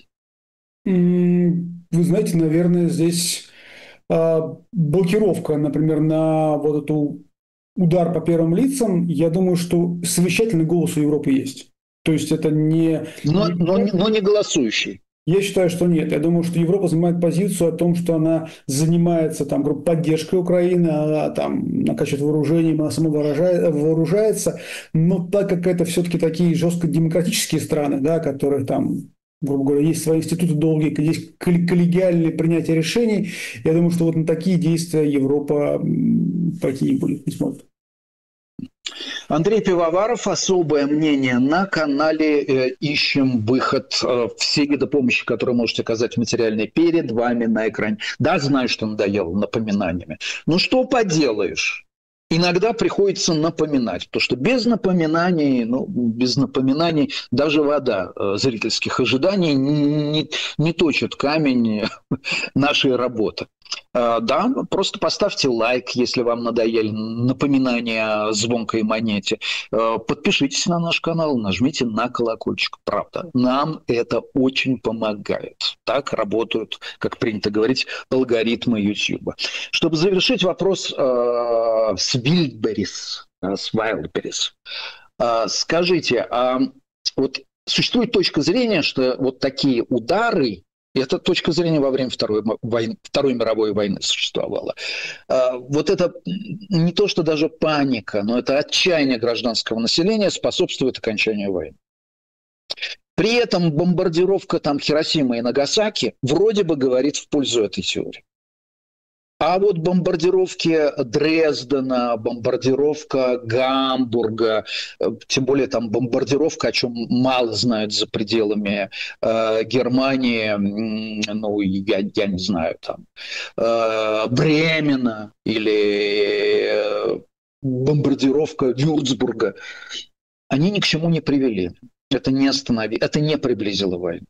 Вы знаете, наверное, здесь блокировка, например, на вот эту удар по первым лицам, я думаю, что совещательный голос у Европы есть. То есть это Но не голосующий. Я считаю, что нет. Я думаю, что Европа занимает позицию о том, что она занимается там, поддержкой Украины, она там накачивает вооружением, она сама вооружается. Но так как это все-таки такие жестко демократические страны, да, которые там, грубо говоря, есть свои институты долгие, есть коллегиальное принятие решений, я думаю, что вот на такие действия Европа пойти не будет, не сможет. Андрей Пивоваров, особое мнение на канале. Ищем выход. Все виды помощи, которые можете оказать материальной, перед вами на экране. Да, знаю, что надоело напоминаниями. Ну что поделаешь? Иногда приходится напоминать, потому что без напоминаний даже вода зрительских ожиданий не точит камень нашей работы. Да, просто поставьте лайк, если вам надоели напоминания о звонкой монете. Подпишитесь на наш канал, нажмите на колокольчик. Правда, нам это очень помогает. Так работают, как принято говорить, алгоритмы YouTube. Чтобы завершить вопрос с Wildberries. Скажите, вот существует точка зрения, что вот такие удары, и эта точка зрения во время Второй мировой войны существовала. Вот это не то, что даже паника, но это отчаяние гражданского населения способствует окончанию войны. При этом бомбардировка там Хиросимы и Нагасаки вроде бы говорит в пользу этой теории. А вот бомбардировки Дрездена, бомбардировка Гамбурга, тем более там бомбардировка, о чем мало знают за пределами Германии, ну, я не знаю, там, Бремена или бомбардировка Вюрцбурга, они ни к чему не привели. Это не приблизило войну.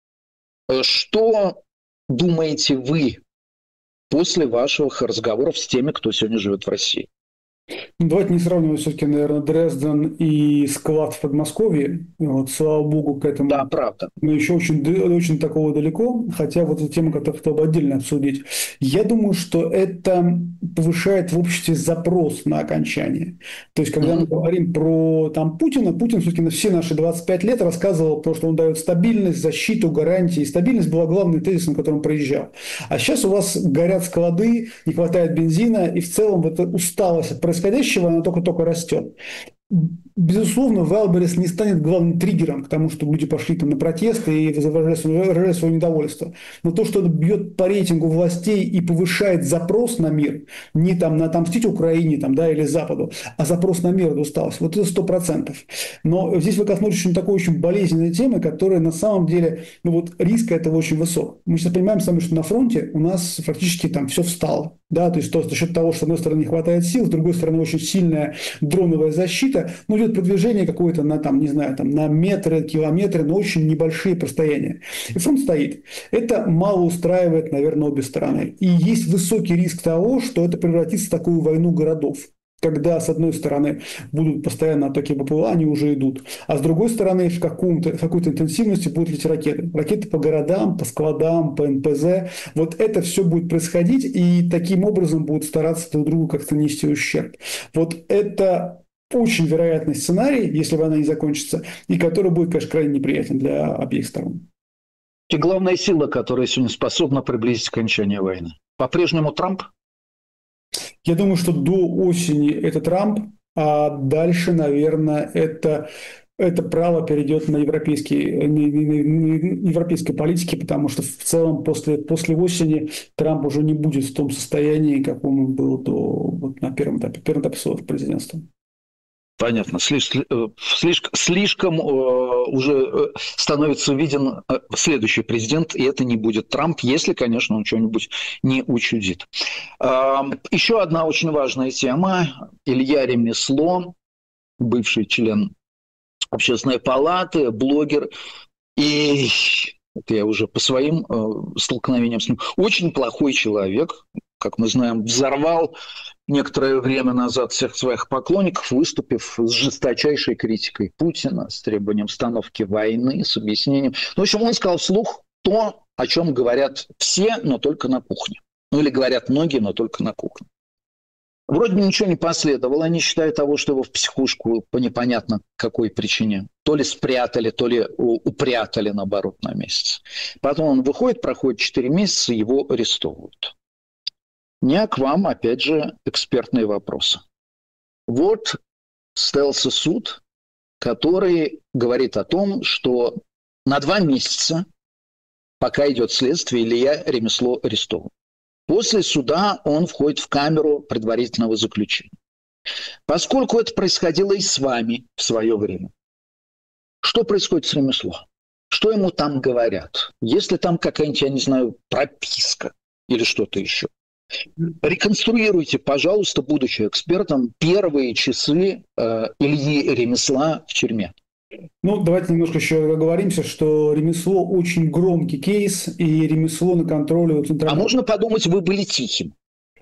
Что думаете вы после ваших разговоров с теми, кто сегодня живет в России? Ну, давайте не сравнивать все-таки, наверное, Дрезден и склад в Подмосковье. Вот, слава богу, к Да, этому правда. мы еще очень, очень такого далеко, хотя вот эту тему, которую хотел бы отдельно обсудить. Я думаю, что это повышает в обществе запрос на окончание. То есть, когда мы Мгм. говорим про там, Путина, Путин все-таки на все наши 25 лет рассказывал то, что он дает стабильность, защиту, гарантии. И стабильность была главным тезисом, которым он проезжал. А сейчас у вас горят склады, не хватает бензина, и в целом вот эта усталость от происходящего, она только-только растет. Безусловно, Вайлдберрис не станет главным триггером к тому, чтобы люди пошли там на протесты и выражали свое недовольство. Но то, что это бьет по рейтингу властей и повышает запрос на мир, не там на отомстить Украине там, да, или Западу, а запрос на мир, это усталость, вот это 100%. Но здесь вы коснулись очень такой очень болезненной темы, которая на самом деле, ну вот риск этого очень высок. Мы сейчас понимаем с вами, что на фронте у нас фактически там все встало. Да, то есть за счет того, что с одной стороны не хватает сил, с другой стороны очень сильная дроновая защита, ну, идет продвижение какое-то на, там, не знаю, там, на метры, километры, но очень небольшие расстояния. И фронт стоит. Это мало устраивает, наверное, обе стороны. И есть высокий риск того, что это превратится в такую войну городов, когда, с одной стороны, будут постоянно атаки БПЛА, они уже идут, а с другой стороны, в какой-то интенсивности будут лететь ракеты. Ракеты по городам, по складам, по НПЗ. Вот это все будет происходить, и таким образом будут стараться друг другу как-то нести ущерб. Вот это очень вероятный сценарий, если война не закончится, и который будет, конечно, крайне неприятен для обеих сторон. И главная сила, которая сегодня способна приблизить окончание войны. По-прежнему Трамп? Я думаю, что до осени это Трамп, а дальше, наверное, это право перейдет на европейской политике, потому что в целом после осени Трамп уже не будет в том состоянии, каком он был на первом этапе своего президентства. Понятно. Слишком уже становится виден следующий президент, и это не будет Трамп, если, конечно, он что-нибудь не учудит. Еще одна очень важная тема. Илья Ремесло, бывший член Общественной палаты, блогер, и это я уже по своим столкновениям с ним, очень плохой человек, как мы знаем, взорвал некоторое время назад всех своих поклонников, выступив с жесточайшей критикой Путина, с требованием остановки войны, с объяснением. В общем, он сказал вслух то, о чем говорят все, но только на кухне. Ну или говорят многие, но только на кухне. Вроде бы ничего не последовало, не считая того, что его в психушку по непонятно какой причине. То ли спрятали, то ли упрятали, наоборот, на месяц. Потом он выходит, проходит 4 месяца, его арестовывают. У меня к вам, опять же, экспертные вопросы. Вот состоялся суд, который говорит о том, что на 2 месяца, пока идет следствие, Илья Ремесло арестован. После суда он входит в камеру предварительного заключения. Поскольку это происходило и с вами в свое время, что происходит с Ремесло? Что ему там говорят? Есть ли там какая-нибудь, я не знаю, прописка или что-то еще? Реконструируйте, пожалуйста, будучи экспертом, первые часы Ильи Ремесла в тюрьме. Ну, давайте немножко еще оговоримся, что ремесло очень громкий кейс, и ремесло на контроле у А центрального... можно подумать, вы были тихим.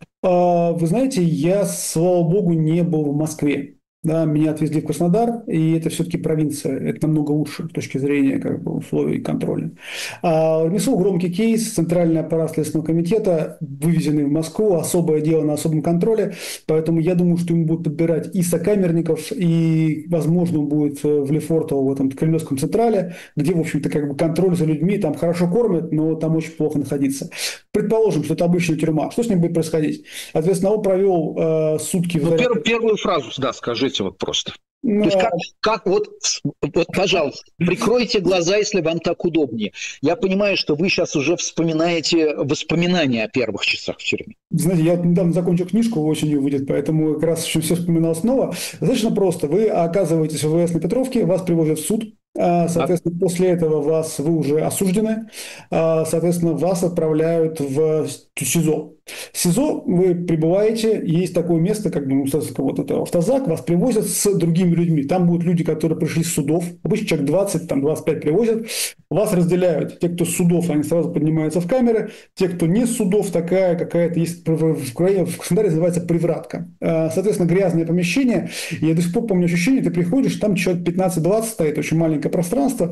Вы знаете, я, слава богу, не был в Москве. Да, меня отвезли в Краснодар, и это все-таки провинция. Это намного лучше с точки зрения как бы, условий контроля. Ремесло громкий кейс, центральный аппарат Следственного комитета, вывезенный в Москву, особое дело на особом контроле. Поэтому я думаю, что ему будут подбирать и сокамерников, и, возможно, он будет в Лефортово, в этом Кремлевском централе, где, в общем-то, как бы контроль за людьми, там хорошо кормят, но там очень плохо находиться. Предположим, что это обычная тюрьма. Что с ним будет происходить? Соответственно, он провел сутки в Ну, первую фразу, да, скажите вот просто. То есть вот, пожалуйста, прикройте глаза, если вам так удобнее. Я понимаю, что вы сейчас уже вспоминаете воспоминания о первых часах в тюрьме. Знаете, я недавно закончил книжку, осенью выйдет, поэтому как раз еще все вспоминал снова. Достаточно просто. Вы оказываетесь в ВС на Петровке, вас привозят в суд. Соответственно, после этого вы уже осуждены. Соответственно, вас отправляют в СИЗО. СИЗО вы прибываете, есть такое место, как бы, ну, вот это автозак, вас привозят с другими людьми. Там будут люди, которые пришли с судов, обычно человек 20, там 25 привозят, вас разделяют. Те, кто с судов, они сразу поднимаются в камеры, те, кто не с судов, такая какая-то есть, в Краснодаре называется привратка. Соответственно, грязное помещение. Я до сих пор помню ощущение, ты приходишь, там человек 15-20 стоит, очень маленькое пространство,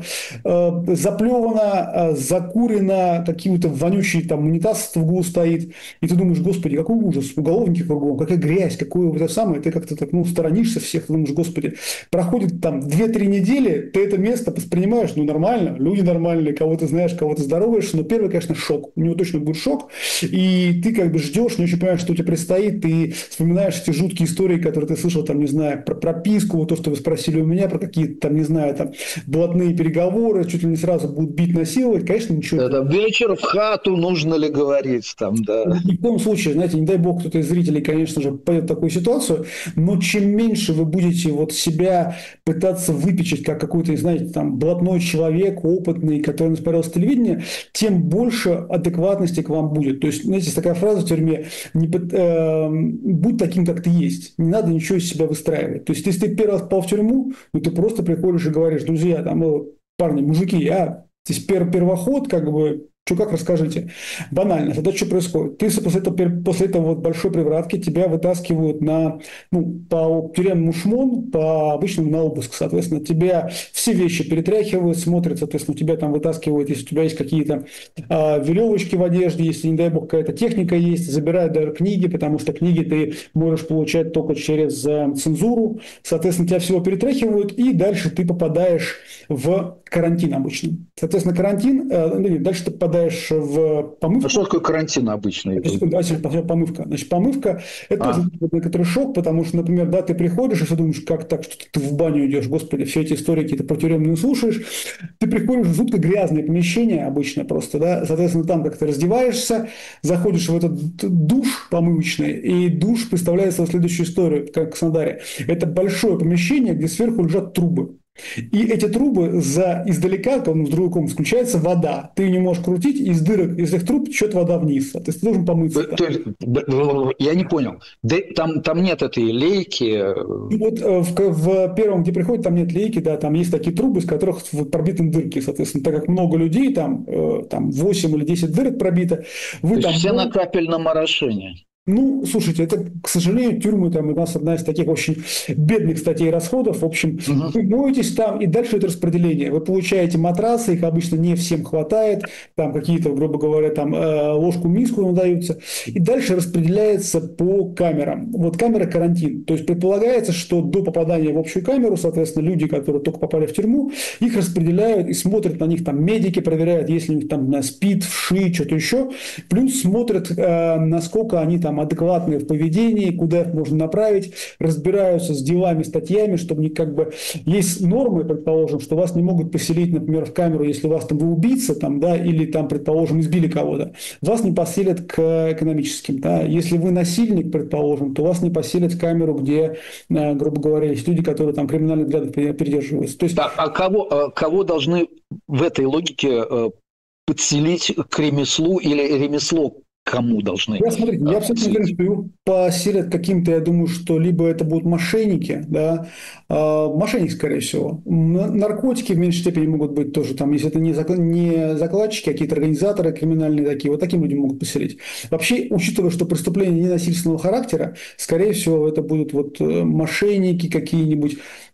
заплевано, закурено, какие-то вонючие там унитаз в углу стоит. И ты думаешь, господи, какой ужас, уголовники кругом, какая грязь, какое это самое, ты как-то так, ну, сторонишься всех, думаешь, господи, проходит там 2-3 недели, ты это место воспринимаешь, ну, нормально, люди нормальные, кого ты знаешь, кого ты здороваешься, но первый, конечно, шок, у него точно будет шок, и ты как бы ждешь, не очень понимаешь, что тебе предстоит, ты вспоминаешь эти жуткие истории, которые ты слышал, там, не знаю, про прописку, вот то, что вы спросили у меня, про какие-то там, не знаю, там, блатные переговоры, чуть ли не сразу будут бить, насиловать, конечно, ничего. Это вечер в хату, нужно ли говорить там, да. Ни в коем случае, знаете, не дай бог, кто-то из зрителей, конечно же, попадет в такую ситуацию, но чем меньше вы будете вот себя пытаться выпечить как какой-то, знаете, там, блатной человек, опытный, который насмотрелся телевидения, тем больше адекватности к вам будет. То есть, знаете, есть такая фраза в тюрьме: будь таким, как ты есть, не надо ничего из себя выстраивать. То есть, если ты первый раз попал в тюрьму, ну, ты просто приходишь и говоришь: друзья, там, парни, мужики, я здесь первоход, как бы, что, как, расскажите. Банально. Тогда что происходит? Ты после этого вот большой привратки тебя вытаскивают по тюремному шмон, по обычному на обыск. Соответственно, тебя все вещи перетряхивают, смотрят, соответственно, тебя там вытаскивают, если у тебя есть какие-то веревочки в одежде, если, не дай бог, какая-то техника есть, забирают даже книги, потому что книги ты можешь получать только через цензуру. Соответственно, тебя всего перетряхивают, и дальше ты попадаешь в карантин обычно. Соответственно, карантин, дальше ты попадаешь в помывку. А что такое карантин обычный? Помывка. Значит, помывка – это тоже некоторый шок, потому что, например, да, ты приходишь и все думаешь, как так, что ты в баню идешь, господи, все эти истории какие-то про тюремные слушаешь. Ты приходишь в жутко грязное помещение обычно просто, да, соответственно, там как-то раздеваешься, заходишь в этот душ помывочный, и душ представляет собой следующую историю, как в Краснодаре. Это большое помещение, где сверху лежат трубы. И эти трубы издалека, в другую комнату, включается вода. Ты не можешь крутить, и из дырок, из этих труб течет вода вниз. То есть ты должен помыться. То есть, я не понял. Там нет этой лейки. Вот в первом, где приходит, там нет лейки, да, там есть такие трубы, из которых пробиты дырки. Соответственно, так как много людей, там 8 или 10 дырок пробито. То есть все на капельном орошении. Ну, слушайте, это, к сожалению, тюрьмы, там у нас одна из таких очень бедных статей расходов. В общем, вы моетесь там, и дальше это распределение. Вы получаете матрасы, их обычно не всем хватает, там какие-то, грубо говоря, там ложку-миску надаются, и дальше распределяется по камерам. Вот камера карантин. То есть предполагается, что до попадания в общую камеру, соответственно, люди, которые только попали в тюрьму, их распределяют и смотрят на них, там медики проверяют, если у них там СПИД, вши, что-то еще, плюс смотрят, насколько они там адекватные в поведении, куда их можно направить, разбираются с делами, статьями, чтобы как бы есть нормы, предположим, что вас не могут поселить, например, в камеру, если у вас там вы убийца, там, да, или там, предположим, избили кого-то, вас не поселят к экономическим, да, если вы насильник, предположим, то вас не поселят в камеру, где, грубо говоря, есть люди, которые там криминальных взглядов придерживаются. То есть... Так, а кого должны в этой логике подселить к ремеслу или ремесло кому должны? Смотрите, я абсолютно уверен, что его поселят каким-то, я думаю, что либо это будут мошенники, да, мошенники, скорее всего. Наркотики в меньшей степени могут быть тоже там, если это не закладчики, а какие-то организаторы криминальные такие, вот таким людям могут поселить. Вообще, учитывая, что преступления ненасильственного характера, скорее всего, это будут вот мошенники какие-нибудь,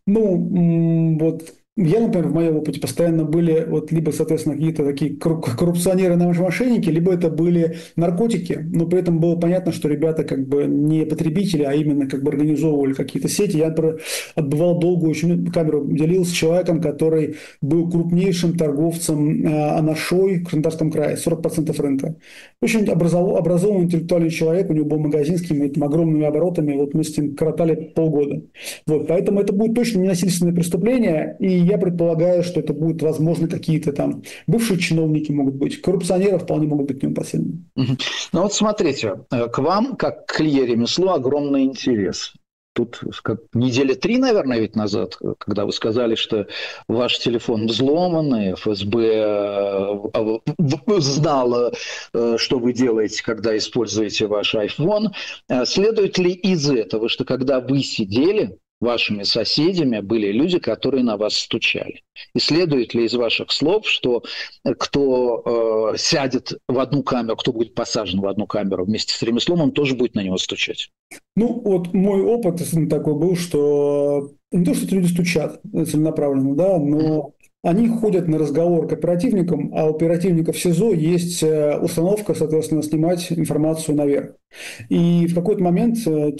я, например, в моем опыте постоянно были вот либо, соответственно, какие-то такие коррупционеры, мошенники, либо это были наркотики, но при этом было понятно, что ребята как бы не потребители, а именно как бы организовывали какие-то сети. Я, например, отбывал долгую очень камеру, делился с человеком, который был крупнейшим торговцем анашой в Краснодарском крае, 40% рынка. Очень образованный интеллектуальный человек, у него был магазин с какими-то огромными оборотами, вот мы с ним коротали полгода. Вот, поэтому это будет точно ненасильственное преступление, и я предполагаю, что это будут, возможно, какие-то там бывшие чиновники могут быть, коррупционеры вполне могут быть к нему поселены. Ну вот смотрите, к вам, как к ремеслу, огромный интерес. тут как недели 3, наверное, ведь назад, когда вы сказали, что ваш телефон взломан, и ФСБ знало, что вы делаете, когда используете ваш iPhone. Следует ли из этого, что когда вы сидели, вашими соседями были люди, которые на вас стучали? И следует ли из ваших слов, что кто сядет в одну камеру, кто будет посажен в одну камеру вместе с ремеслом, он тоже будет на него стучать? Ну, вот мой опыт такой был, что не то, что эти люди стучат целенаправленно, да, но они ходят на разговор к оперативникам, а у оперативников в СИЗО есть установка, соответственно, снимать информацию наверх. И в какой-то момент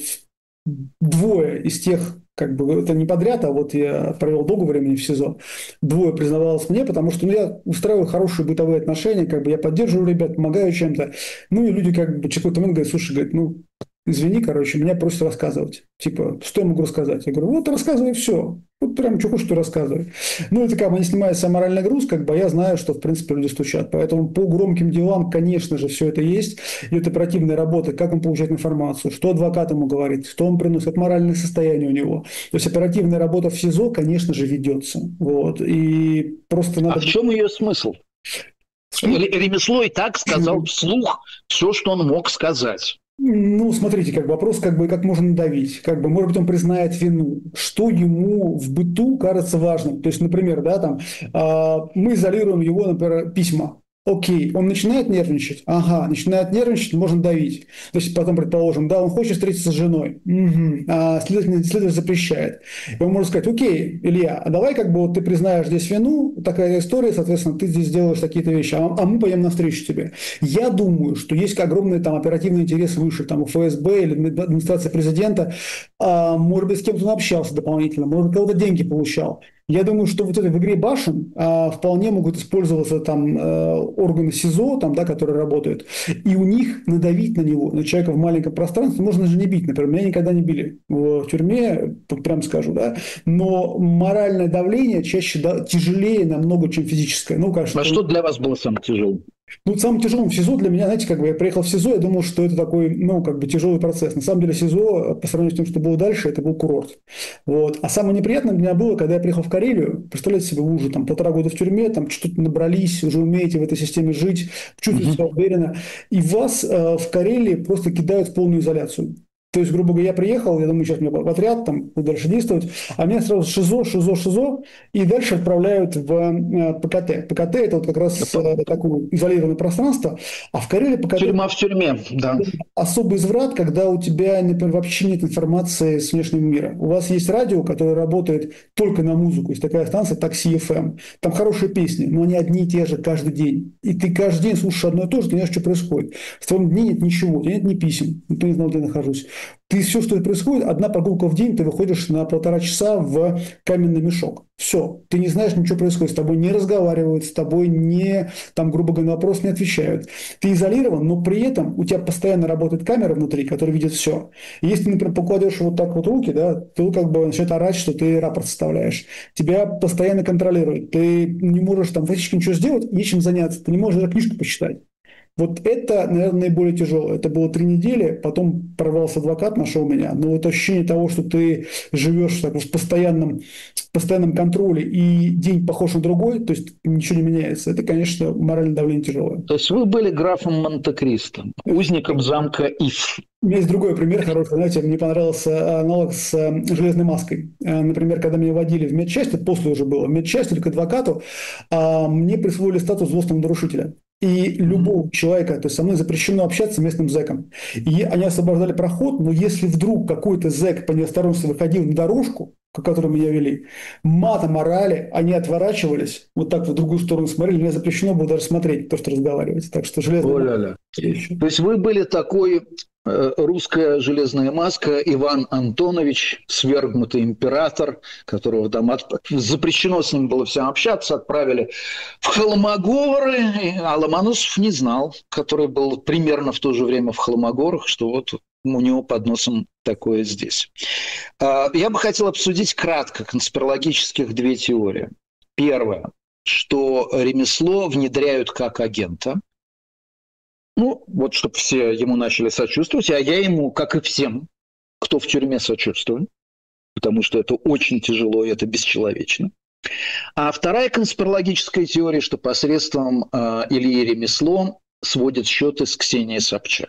двое из тех, как бы это не подряд, а вот я провел долго времени в СИЗО, двое признавалось мне, потому что я устраиваю хорошие бытовые отношения, как бы я поддерживаю ребят, помогаю чем-то. Ну и люди как бы в какой-то момент говорят: слушай, говорит, ну извини, короче, меня просят рассказывать. Типа, что я могу рассказать? Я говорю: вот рассказывай все. Вот прям что хочешь, что рассказывай. Ну, это как бы не снимается моральный груз, как бы я знаю, что, в принципе, люди стучат. Поэтому по громким делам, конечно же, все это есть. Идет оперативная работа, как он получает информацию, что адвокат ему говорит, что он приносит, как моральное состояние у него. То есть оперативная работа в СИЗО, конечно же, ведется. Вот. И просто надо... А в чем ее смысл? Ремесло и так сказал вслух все, что он мог сказать. Ну, смотрите, как вопрос, как бы, как можно надавить. Как бы, может быть, он признает вину. Что ему в быту кажется важным? То есть, например, да, там, мы изолируем его, например, письма. Окей, он начинает нервничать? Ага, начинает нервничать, можно давить. То есть, потом, предположим, да, он хочет встретиться с женой. Угу. А следователь запрещает. И он может сказать: окей, Илья, а давай как бы вот ты признаешь здесь вину, такая история, соответственно, ты здесь делаешь какие-то вещи, а мы пойдем навстречу тебе. Я думаю, что есть огромный там оперативный интерес выше, там у ФСБ или администрации президента, может быть, с кем-то он общался дополнительно, может быть, кого-то деньги получал. Я думаю, что вот это в игре башен вполне могут использоваться там органы СИЗО, там, да, которые работают, и у них надавить на него, на человека в маленьком пространстве, можно же не бить. Например, меня никогда не били в тюрьме, прям скажу, да, но моральное давление чаще тяжелее намного, чем физическое. Ну, конечно, а что для вас было самым тяжелым? Ну, самым тяжелым в СИЗО для меня, знаете, как бы я приехал в СИЗО, я думал, что это такой, ну, как бы тяжелый процесс. На самом деле СИЗО, по сравнению с тем, что было дальше, это был курорт. Вот. А самое неприятное для меня было, когда я приехал в Карелию. Представляете себе, вы уже там 1,5 года в тюрьме, там что-то набрались, уже умеете в этой системе жить, чувствуете себя уверенно. И вас в Карелии просто кидают в полную изоляцию. То есть, грубо говоря, я приехал, я думаю, сейчас мне в отряд, там, буду дальше действовать, а меня сразу ШИЗО, и дальше отправляют в ПКТ. ПКТ – это вот как раз такое изолированное пространство, а в Карелии ПКТ… Тюрьма в тюрьме, да. Особый изврат, когда у тебя, например, вообще нет информации с внешнего мира. У вас есть радио, которое работает только на музыку. Есть такая станция Такси FM. Там хорошие песни, но они одни и те же каждый день. И ты каждый день слушаешь одно и то же, ты не знаешь, что происходит. В твоем дне нет ничего, у тебя нет ни писем, никто не знал, где я нахожусь. Ты все, что происходит, одна прогулка в день, ты выходишь на 1,5 часа в каменный мешок. Все. Ты не знаешь, ничего происходит. С тобой не разговаривают, с тобой не, там, грубо говоря, на вопрос не отвечают. Ты изолирован, но при этом у тебя постоянно работает камера внутри, которая видит все. И если ты, например, покладешь вот так вот руки, да, то как бы начнет орать, что ты рапорт составляешь. Тебя постоянно контролируют. Ты не можешь там фактически ничего сделать, нечем заняться. Ты не можешь даже книжку почитать. Вот это, наверное, наиболее тяжелое. Это было 3 недели, потом прорвался адвокат, нашел меня. Но вот ощущение того, что ты живешь в постоянном контроле и день похож на другой, то есть ничего не меняется, это, конечно, моральное давление тяжелое. То есть вы были графом Монте-Кристо, узником замка Иф. У меня есть другой пример хороший. Знаете, мне понравился аналог с железной маской. Например, когда меня водили в медчасть, это после уже было, в медчасть или к адвокату, мне присвоили статус злостного нарушителя. И любого человека, то есть со мной запрещено общаться с местным зэком. И они освобождали проход, но если вдруг какой-то зэк по неосторожности выходил на дорожку, по которой меня вели, матом орали, они отворачивались, вот так в другую сторону смотрели, мне запрещено было даже смотреть, то, что разговаривать. Так что железная... То есть вы были такой русская железная маска Иван Антонович, свергнутый император, которого там запрещено с ним было всем общаться, отправили в Холмогоры, а Ломоносов не знал, который был примерно в то же время в Холмогорах, что вот у него под носом такое здесь. Я бы хотел обсудить кратко конспирологических 2 теории. Первое, что ремесло внедряют как агента. Ну, вот чтобы все ему начали сочувствовать, а я ему, как и всем, кто в тюрьме, сочувствую, потому что это очень тяжело и это бесчеловечно. А вторая конспирологическая теория, что посредством Ильи Ремесло сводят счеты с Ксенией Собчак.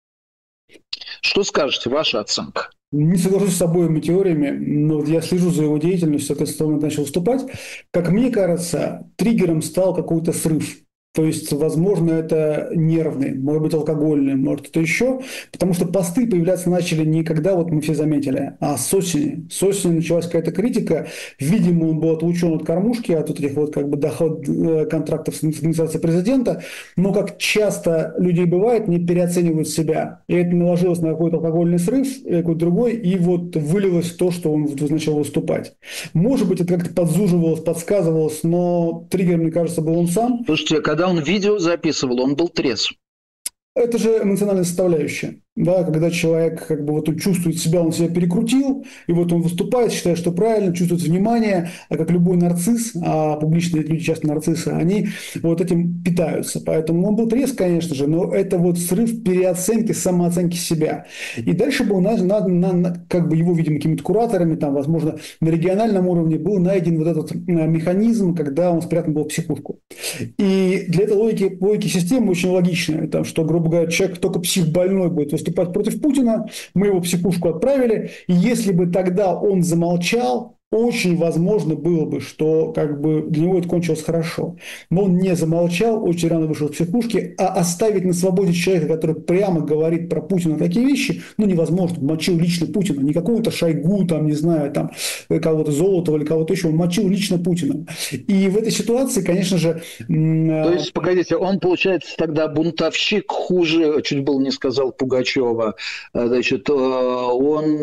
Что скажете, ваша оценка? Не соглашусь с обоими теориями, но вот я слежу за его деятельностью, соответственно, он начал выступать. Как мне кажется, триггером стал какой-то срыв. То есть, возможно, это нервный, может быть, алкогольный, может, это еще. Потому что посты появляться начали не когда вот мы все заметили, а с осени. С осени началась какая-то критика. Видимо, он был отлучен от кормушки, от вот этих вот как бы контрактов с администрацией президента. Но, как часто людей бывает, не переоценивают себя. И это наложилось на какой-то алкогольный срыв, какой-то другой, и вот вылилось в то, что он начал выступать. Может быть, это как-то подзуживалось, подсказывалось, но триггер, мне кажется, был он сам. Слушайте, когда он видео записывал, он был трезв. Это же эмоциональная составляющая. Да, когда человек как бы вот он чувствует себя, он себя перекрутил, и вот он выступает, считает, что правильно, чувствует внимание, а как любой нарцисс, а публичные люди часто нарциссы, они вот этим питаются. Поэтому он был трезв, конечно же, но это вот срыв переоценки, самооценки себя. И дальше был как бы его, видимо, какими-то кураторами, там, возможно, на региональном уровне был найден вот этот механизм, когда он спрятан был в психушку. И для этой логики системы очень логичная, там, что, грубо говоря, человек только психбольной будет выступать против Путина, мы его в психушку отправили, и если бы тогда он замолчал, очень возможно было бы, что как бы для него это кончилось хорошо. Но он не замолчал, очень рано вышел из психушки, а оставить на свободе человека, который прямо говорит про Путина такие вещи, ну, невозможно. Мочил лично Путина, не какого-то Шойгу, там, не знаю, там, кого-то Золотого или кого-то еще, он мочил лично Путина. И в этой ситуации, конечно же... То есть, погодите, он, получается, тогда бунтовщик хуже, чуть было не сказал Пугачева, значит, он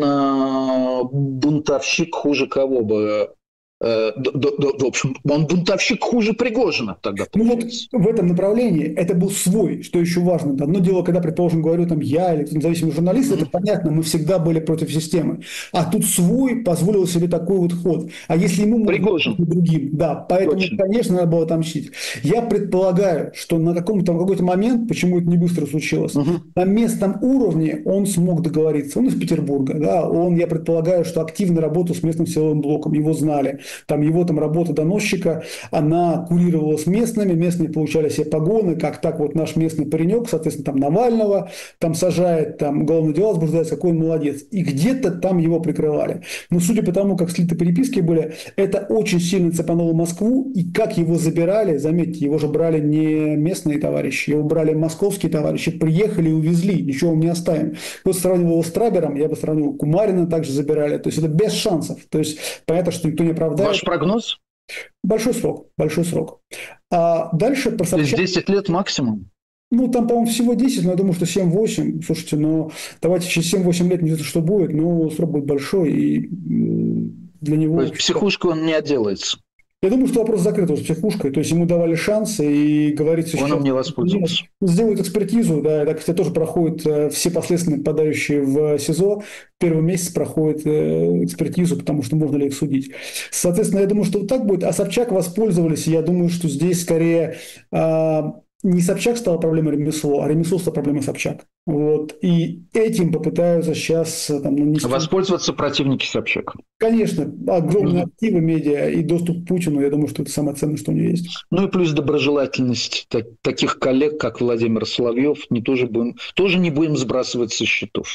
бунтовщик хуже кого бы? В общем, он бунтовщик хуже Пригожина тогда. Ну вот в этом направлении это был свой, что еще важно. Одно дело, когда, предположим, говорю там я или независимый журналист, это понятно, мы всегда были против системы. А тут свой позволил себе такой вот ход. А если ему Пригожин другим, да, поэтому, точно, конечно, надо было отомстить. Я предполагаю, что на какой-то момент, почему это не быстро случилось, на местном уровне он смог договориться. Он из Петербурга, да, я предполагаю, что активно работал с местным силовым блоком, его знали. Там его работа доносчика, она курировалась местными, местные получали себе погоны, как так вот наш местный паренек, соответственно, там Навального, там сажает, там уголовные дела возбуждается, какой он молодец. И где-то там его прикрывали. Но судя по тому, как слиты переписки были, это очень сильно цепануло Москву, и как его забирали, заметьте, его же брали не местные товарищи, его брали московские товарищи, приехали и увезли, ничего вам не оставим. Кто сравнивал его с Трабером, я бы сравнил, Кумарина также забирали, то есть это без шансов. То есть понятно, что никто не оправдает. Ваш прогноз? Большой срок, большой срок. А дальше про Собчак... 10 лет максимум? Ну, там, по-моему, всего 10, но я думаю, что 7-8. Слушайте, давайте через 7-8 лет не знаю, что будет, но срок будет большой, и для него... То есть психушку он не отделается? Я думаю, что вопрос закрыт уже с психушкой. То есть ему давали шанс, и говорится... Он им не воспользовался. Сделают экспертизу, да, так, кстати, тоже проходят все последствия, попадающие в СИЗО. Первый месяц проходит экспертизу, потому что можно ли их судить. Соответственно, я думаю, что вот так будет. А Собчак воспользовались, и я думаю, что здесь скорее... не Собчак стала проблемой Ремесло, а Ремесло стала проблемой Собчак. Вот. И этим попытаются сейчас... Воспользоваться противники Собчак. Конечно, огромные активы медиа и доступ к Путину, я думаю, что это самое ценное, что у него есть. Ну и плюс доброжелательность таких коллег, как Владимир Соловьев, тоже не будем сбрасывать со счетов.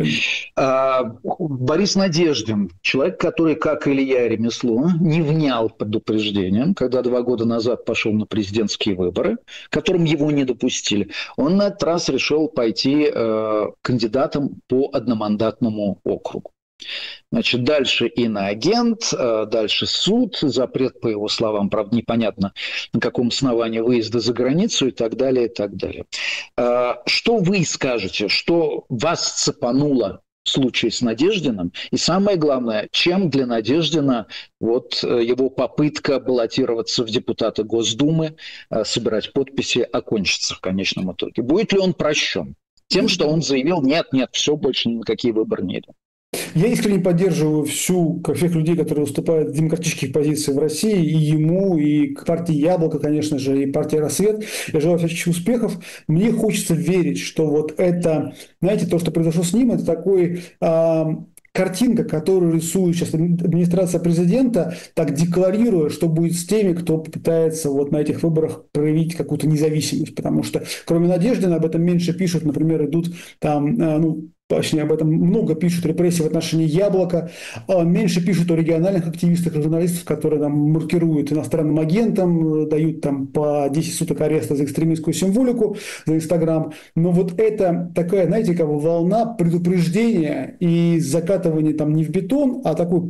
Борис Надеждин, человек, который, как Илья Ремесло, не внял предупреждением, когда 2 года назад пошел на президентские выборы, к которым его не допустили. Он на этот раз решил пойти кандидатом по одномандатному округу. Значит, дальше иноагент, дальше суд, запрет, по его словам, правда, непонятно, на каком основании выезда за границу и так далее, и так далее. Что вы скажете, что вас цепануло в случае с Надеждиным? И самое главное, чем для Надеждина вот его попытка баллотироваться в депутаты Госдумы, собирать подписи, окончится в конечном итоге? Будет ли он прощен тем, что он заявил, нет, все, больше ни на какие выборы не идут? Я искренне поддерживаю всех людей, которые выступают в демократических позициях в России, и ему, и к партии «Яблоко», конечно же, и партии «Рассвет». Я желаю всяческих успехов. Мне хочется верить, что вот это, знаете, то, что произошло с ним, это такой картинка, которую рисует сейчас администрация президента, так декларируя, что будет с теми, кто попытается вот на этих выборах проявить какую-то независимость. Потому что, кроме Надеждина, об этом меньше пишут, например, идут там, точнее, об этом много пишут, репрессии в отношении «Яблока», меньше пишут о региональных активистах и журналистах, которые там маркируют иностранным агентам, дают там по 10 суток ареста за экстремистскую символику, за Инстаграм. Но вот это такая, знаете, как бы волна предупреждения и закатывания там не в бетон, а такой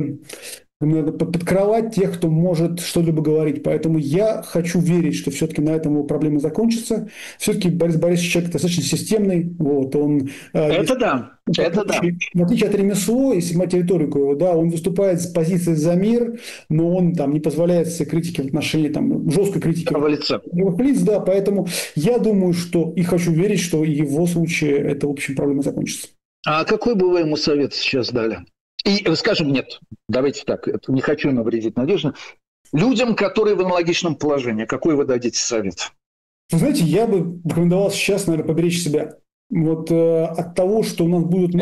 под кровать тех, кто может что-либо говорить. Поэтому я хочу верить, что все-таки на этом его проблемы закончатся. Все-таки Борис Борисович человек достаточно системный. Вот, он, это да. Это да. В отличие от ремесло и сигматириторику его, да, он выступает с позиции за мир, но он там не позволяет себе критики в отношении там, жесткой критики его лиц, да, поэтому я думаю, что и хочу верить, что в его случае эта, в общем, проблема закончится. А какой бы вы ему совет сейчас дали? И скажем, нет, давайте так, не хочу навредить Надежде. Людям, которые в аналогичном положении, какой вы дадите совет? Вы знаете, я бы рекомендовал сейчас, наверное, поберечь себя. Вот от того, что у нас будут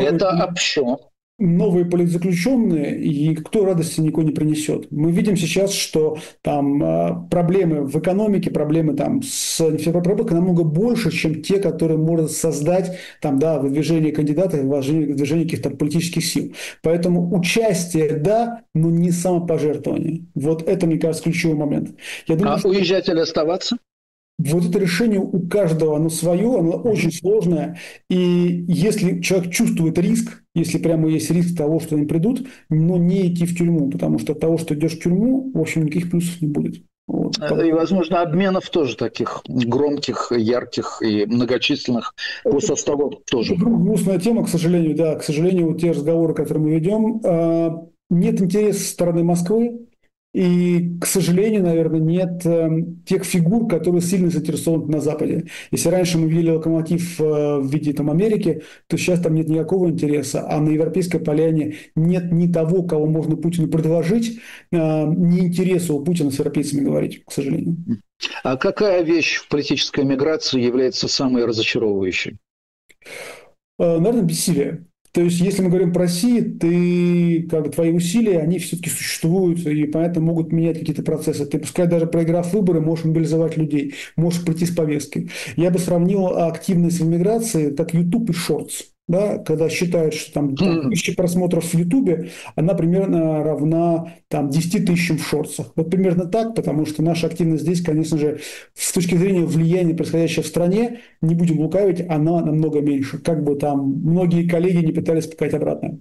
новые политзаключенные, и кто радости никакой не принесет. Мы видим сейчас, что там проблемы в экономике, проблемы там с нефтепродуктами намного больше, чем те, которые может создать там, да, выдвижение кандидатов, выдвижение каких-то политических сил. Поэтому участие, да, но не самопожертвование. Вот это, мне кажется, ключевой момент. Я думаю, уезжать или оставаться? Вот это решение у каждого, оно свое, оно очень сложное. И если человек чувствует риск, если прямо есть риск того, что они придут, но не идти в тюрьму, потому что от того, что идешь в тюрьму, в общем, никаких плюсов не будет. Вот. И, возможно, обменов тоже таких громких, ярких и многочисленных по составу тоже. Это грустная тема, к сожалению, да. К сожалению, вот те разговоры, которые мы ведем, нет интереса со стороны Москвы. И, к сожалению, наверное, нет тех фигур, которые сильно заинтересованы на Западе. Если раньше мы видели локомотив в виде там, Америки, то сейчас там нет никакого интереса. А на Европейской поляне нет ни того, кого можно Путину предложить, ни интереса у Путина с европейцами говорить, к сожалению. А какая вещь в политической миграции является самой разочаровывающей? Наверное, бессилие. То есть, если мы говорим про Россию, твои усилия, они все-таки существуют, и поэтому могут менять какие-то процессы. Ты, пускай даже проиграв выборы, можешь мобилизовать людей, можешь прийти с повесткой. Я бы сравнил активность в миграции как YouTube и Shorts. Да, когда считают, что там 1000 просмотров в Ютубе, она примерно равна там, 10 тысячам в шортсах. Вот примерно так, потому что наша активность здесь, конечно же, с точки зрения влияния, происходящего в стране, не будем лукавить, она намного меньше. Как бы там многие коллеги не пытались показать обратное.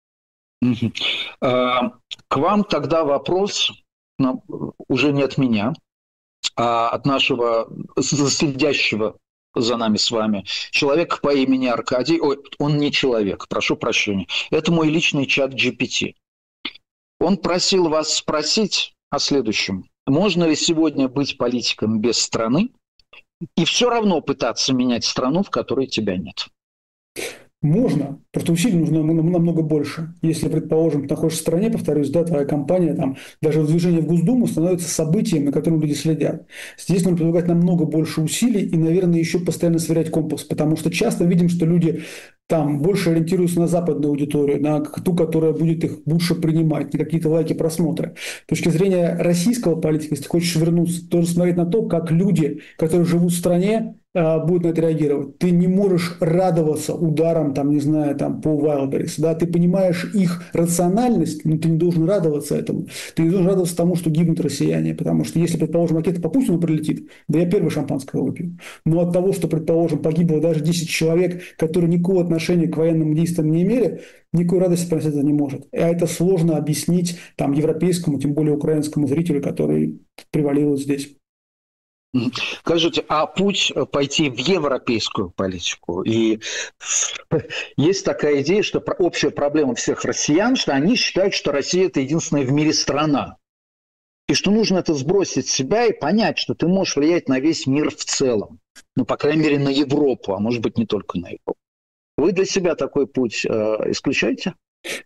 К вам тогда вопрос, уже не от меня, а от нашего следящего за нами с вами человек по имени Аркадий. Ой, он не человек, прошу прощения. Это мой личный чат GPT. Он просил вас спросить о следующем. Можно ли сегодня быть политиком без страны и все равно пытаться менять страну, в которой тебя нет? Можно, просто усилий нужно намного больше. Если, предположим, ты находишься в стране, повторюсь, да, твоя компания, там, даже движение в Госдуму становится событием, на котором люди следят. Здесь нужно прилагать намного больше усилий и, наверное, еще постоянно сверять компас, потому что часто видим, что люди там больше ориентируются на западную аудиторию, на ту, которая будет их лучше принимать, на какие-то лайки, просмотры. С точки зрения российского политика, если ты хочешь вернуться, тоже смотреть на то, как люди, которые живут в стране, будут на это реагировать. Ты не можешь радоваться ударам, там, не знаю, там, по Wildberries. Да? Ты понимаешь их рациональность, но ты не должен радоваться этому. Ты не должен радоваться тому, что гибнут россияне. Потому что если, предположим, ракета по Путину прилетит, да я первый шампанского выпью. Но от того, что, предположим, погибло даже 10 человек, которые никакого отношения к военным действиям не имели, никакой радости приносить это не может. А это сложно объяснить там, европейскому, тем более украинскому зрителю, который превалирует здесь. Скажите, а путь пойти в европейскую политику? И есть такая идея, что общая проблема всех россиян, что они считают, что Россия – это единственная в мире страна. И что нужно это сбросить с себя и понять, что ты можешь влиять на весь мир в целом. Ну, по крайней мере, на Европу, а может быть, не только на Европу. Вы для себя такой путь исключаете?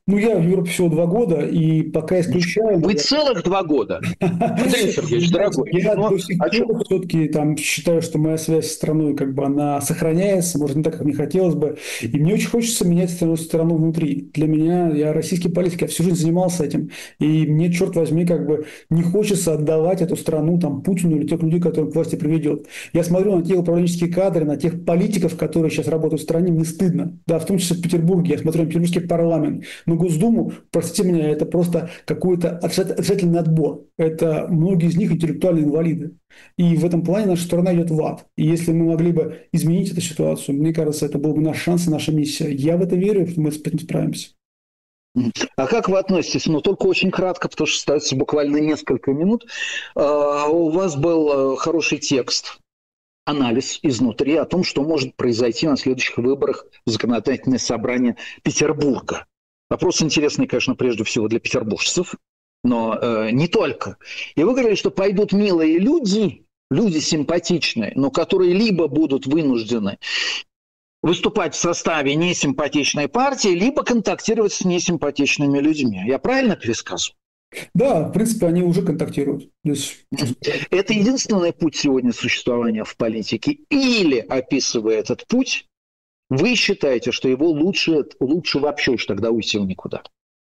Ну, я в Европе всего 2 года, и пока исключаю... Вы целых 2 года? Андрей Сергеевич, дорогой. Я до сих пор все-таки там считаю, что моя связь с страной, как бы, она сохраняется, может, не так, как мне хотелось бы. И мне очень хочется менять страну внутри. Для меня, я российский политик, я всю жизнь занимался этим. И мне, черт возьми, как бы не хочется отдавать эту страну там Путину или тех людей, которые к власти приведет. Я смотрю на те управленческие кадры, на тех политиков, которые сейчас работают в стране, мне стыдно. Да, в том числе в Петербурге. Я смотрю на петербургский парламент. Госдуму, простите меня, это просто какой-то отрицательный отбор. Это многие из них интеллектуальные инвалиды. И в этом плане наша страна идет в ад. И если мы могли бы изменить эту ситуацию, мне кажется, это был бы наш шанс и наша миссия. Я в это верю, что мы с этим справимся. А как вы относитесь? Ну, только очень кратко, потому что остается буквально несколько минут. У вас был хороший текст, анализ изнутри о том, что может произойти на следующих выборах в законодательное собрание Петербурга. Вопрос интересный, конечно, прежде всего для петербуржцев, но не только. И вы говорили, что пойдут милые люди, люди симпатичные, но которые либо будут вынуждены выступать в составе несимпатичной партии, либо контактировать с несимпатичными людьми. Я правильно пересказываю? Да, в принципе, они уже контактируют. Это единственный путь сегодня существования в политике? Или, описывая этот путь, вы считаете, что его лучше вообще уж тогда уйти в никуда?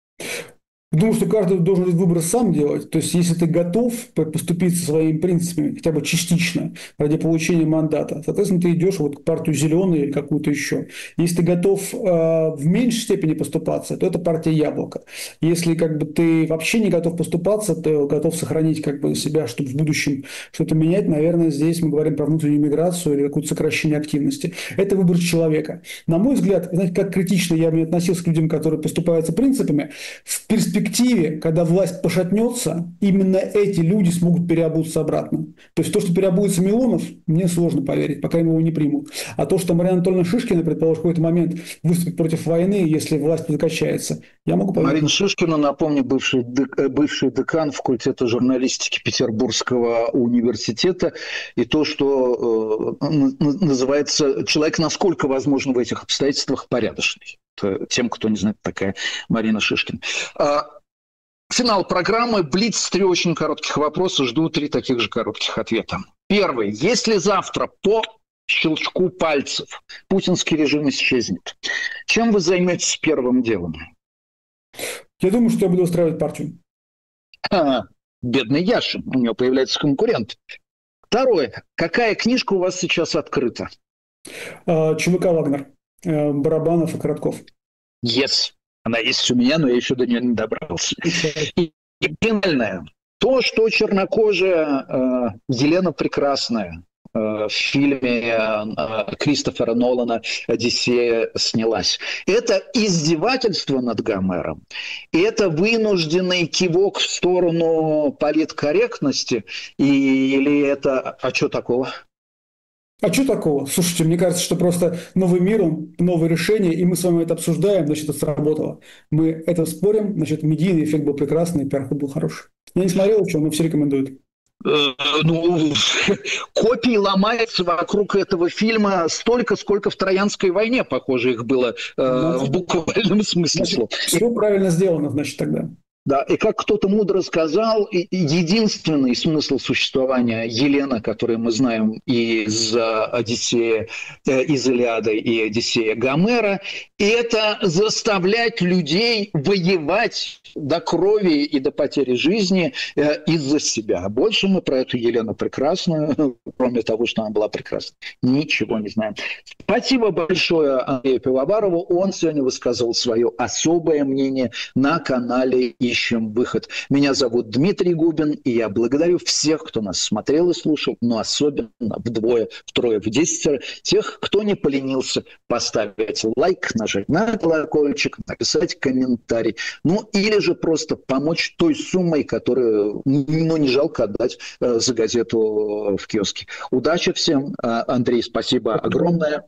Думаю, что каждый должен этот выбор сам делать. То есть, если ты готов поступить со своими принципами, хотя бы частично, ради получения мандата, соответственно, ты идешь вот к партию «Зеленый» или какую-то еще. Если ты готов в меньшей степени поступаться, то это партия «Яблоко». Если как бы ты вообще не готов поступаться, ты готов сохранить как бы себя, чтобы в будущем что-то менять, наверное, здесь мы говорим про внутреннюю миграцию или какое-то сокращение активности. Это выбор человека. На мой взгляд, знаете, как критично я бы относился к людям, которые поступаются принципами, в перспективе, когда власть пошатнется, именно эти люди смогут переобуться обратно. То есть то, что переобуется Милонов, мне сложно поверить, пока его не примут. А то, что Марина Анатольевна Шишкина, предположим, в какой-то момент выступит против войны, если власть закачается, я могу поверить. Марина Шишкина, напомню, бывший декан факультета журналистики Петербургского университета. И то, что называется «человек, насколько возможно в этих обстоятельствах порядочный». Тем, кто не знает, такая Марина Шишкина. Финал программы. Блиц, 3 очень коротких вопроса. Жду 3 таких же коротких ответа. Первый. Если завтра по щелчку пальцев путинский режим исчезнет, чем вы займетесь первым делом? Я думаю, что я буду устраивать партию. Бедный Яшин. У него появляется конкурент. Второе. Какая книжка у вас сейчас открыта? ЧВК «Вагнер». Барабанов и Коротков. Yes. Она есть у меня, но я еще до нее не добрался. И финальное. То, что чернокожая Елена Прекрасная в фильме Кристофера Нолана «Одиссея» снялась. Это издевательство над Гомером. Это вынужденный кивок в сторону политкорректности. Или это... А что такого? А что такого? Слушайте, мне кажется, что просто новый мир, новые решения, и мы с вами это обсуждаем, значит, это сработало. Мы это спорим, значит, медийный эффект был прекрасный, пиар-ход был хороший. Я не смотрел еще, но все рекомендуют. Ну, копий ломается вокруг этого фильма столько, сколько в Троянской войне, похоже, их было в буквальном смысле слова. Все правильно сделано, значит, тогда. Да, и как кто-то мудро сказал, единственный смысл существования Елены, который мы знаем из «Одиссея», из «Илиады» и «Одиссея» Гомера, это заставлять людей воевать до крови и до потери жизни из-за себя. Больше мы про эту Елену Прекрасную, кроме того, что она была прекрасна, ничего не знаем. Спасибо большое Андрею Пивоварову. Он сегодня высказывал свое особое мнение на канале «Ищем выход». Меня зовут Дмитрий Губин, и я благодарю всех, кто нас смотрел и слушал, но особенно вдвое, втрое, в 10 тех, кто не поленился поставить лайк, нажать на колокольчик, написать комментарий, ну или же просто помочь той суммой, которую не жалко отдать за газету в киоске. Удачи всем. Андрей, спасибо огромное.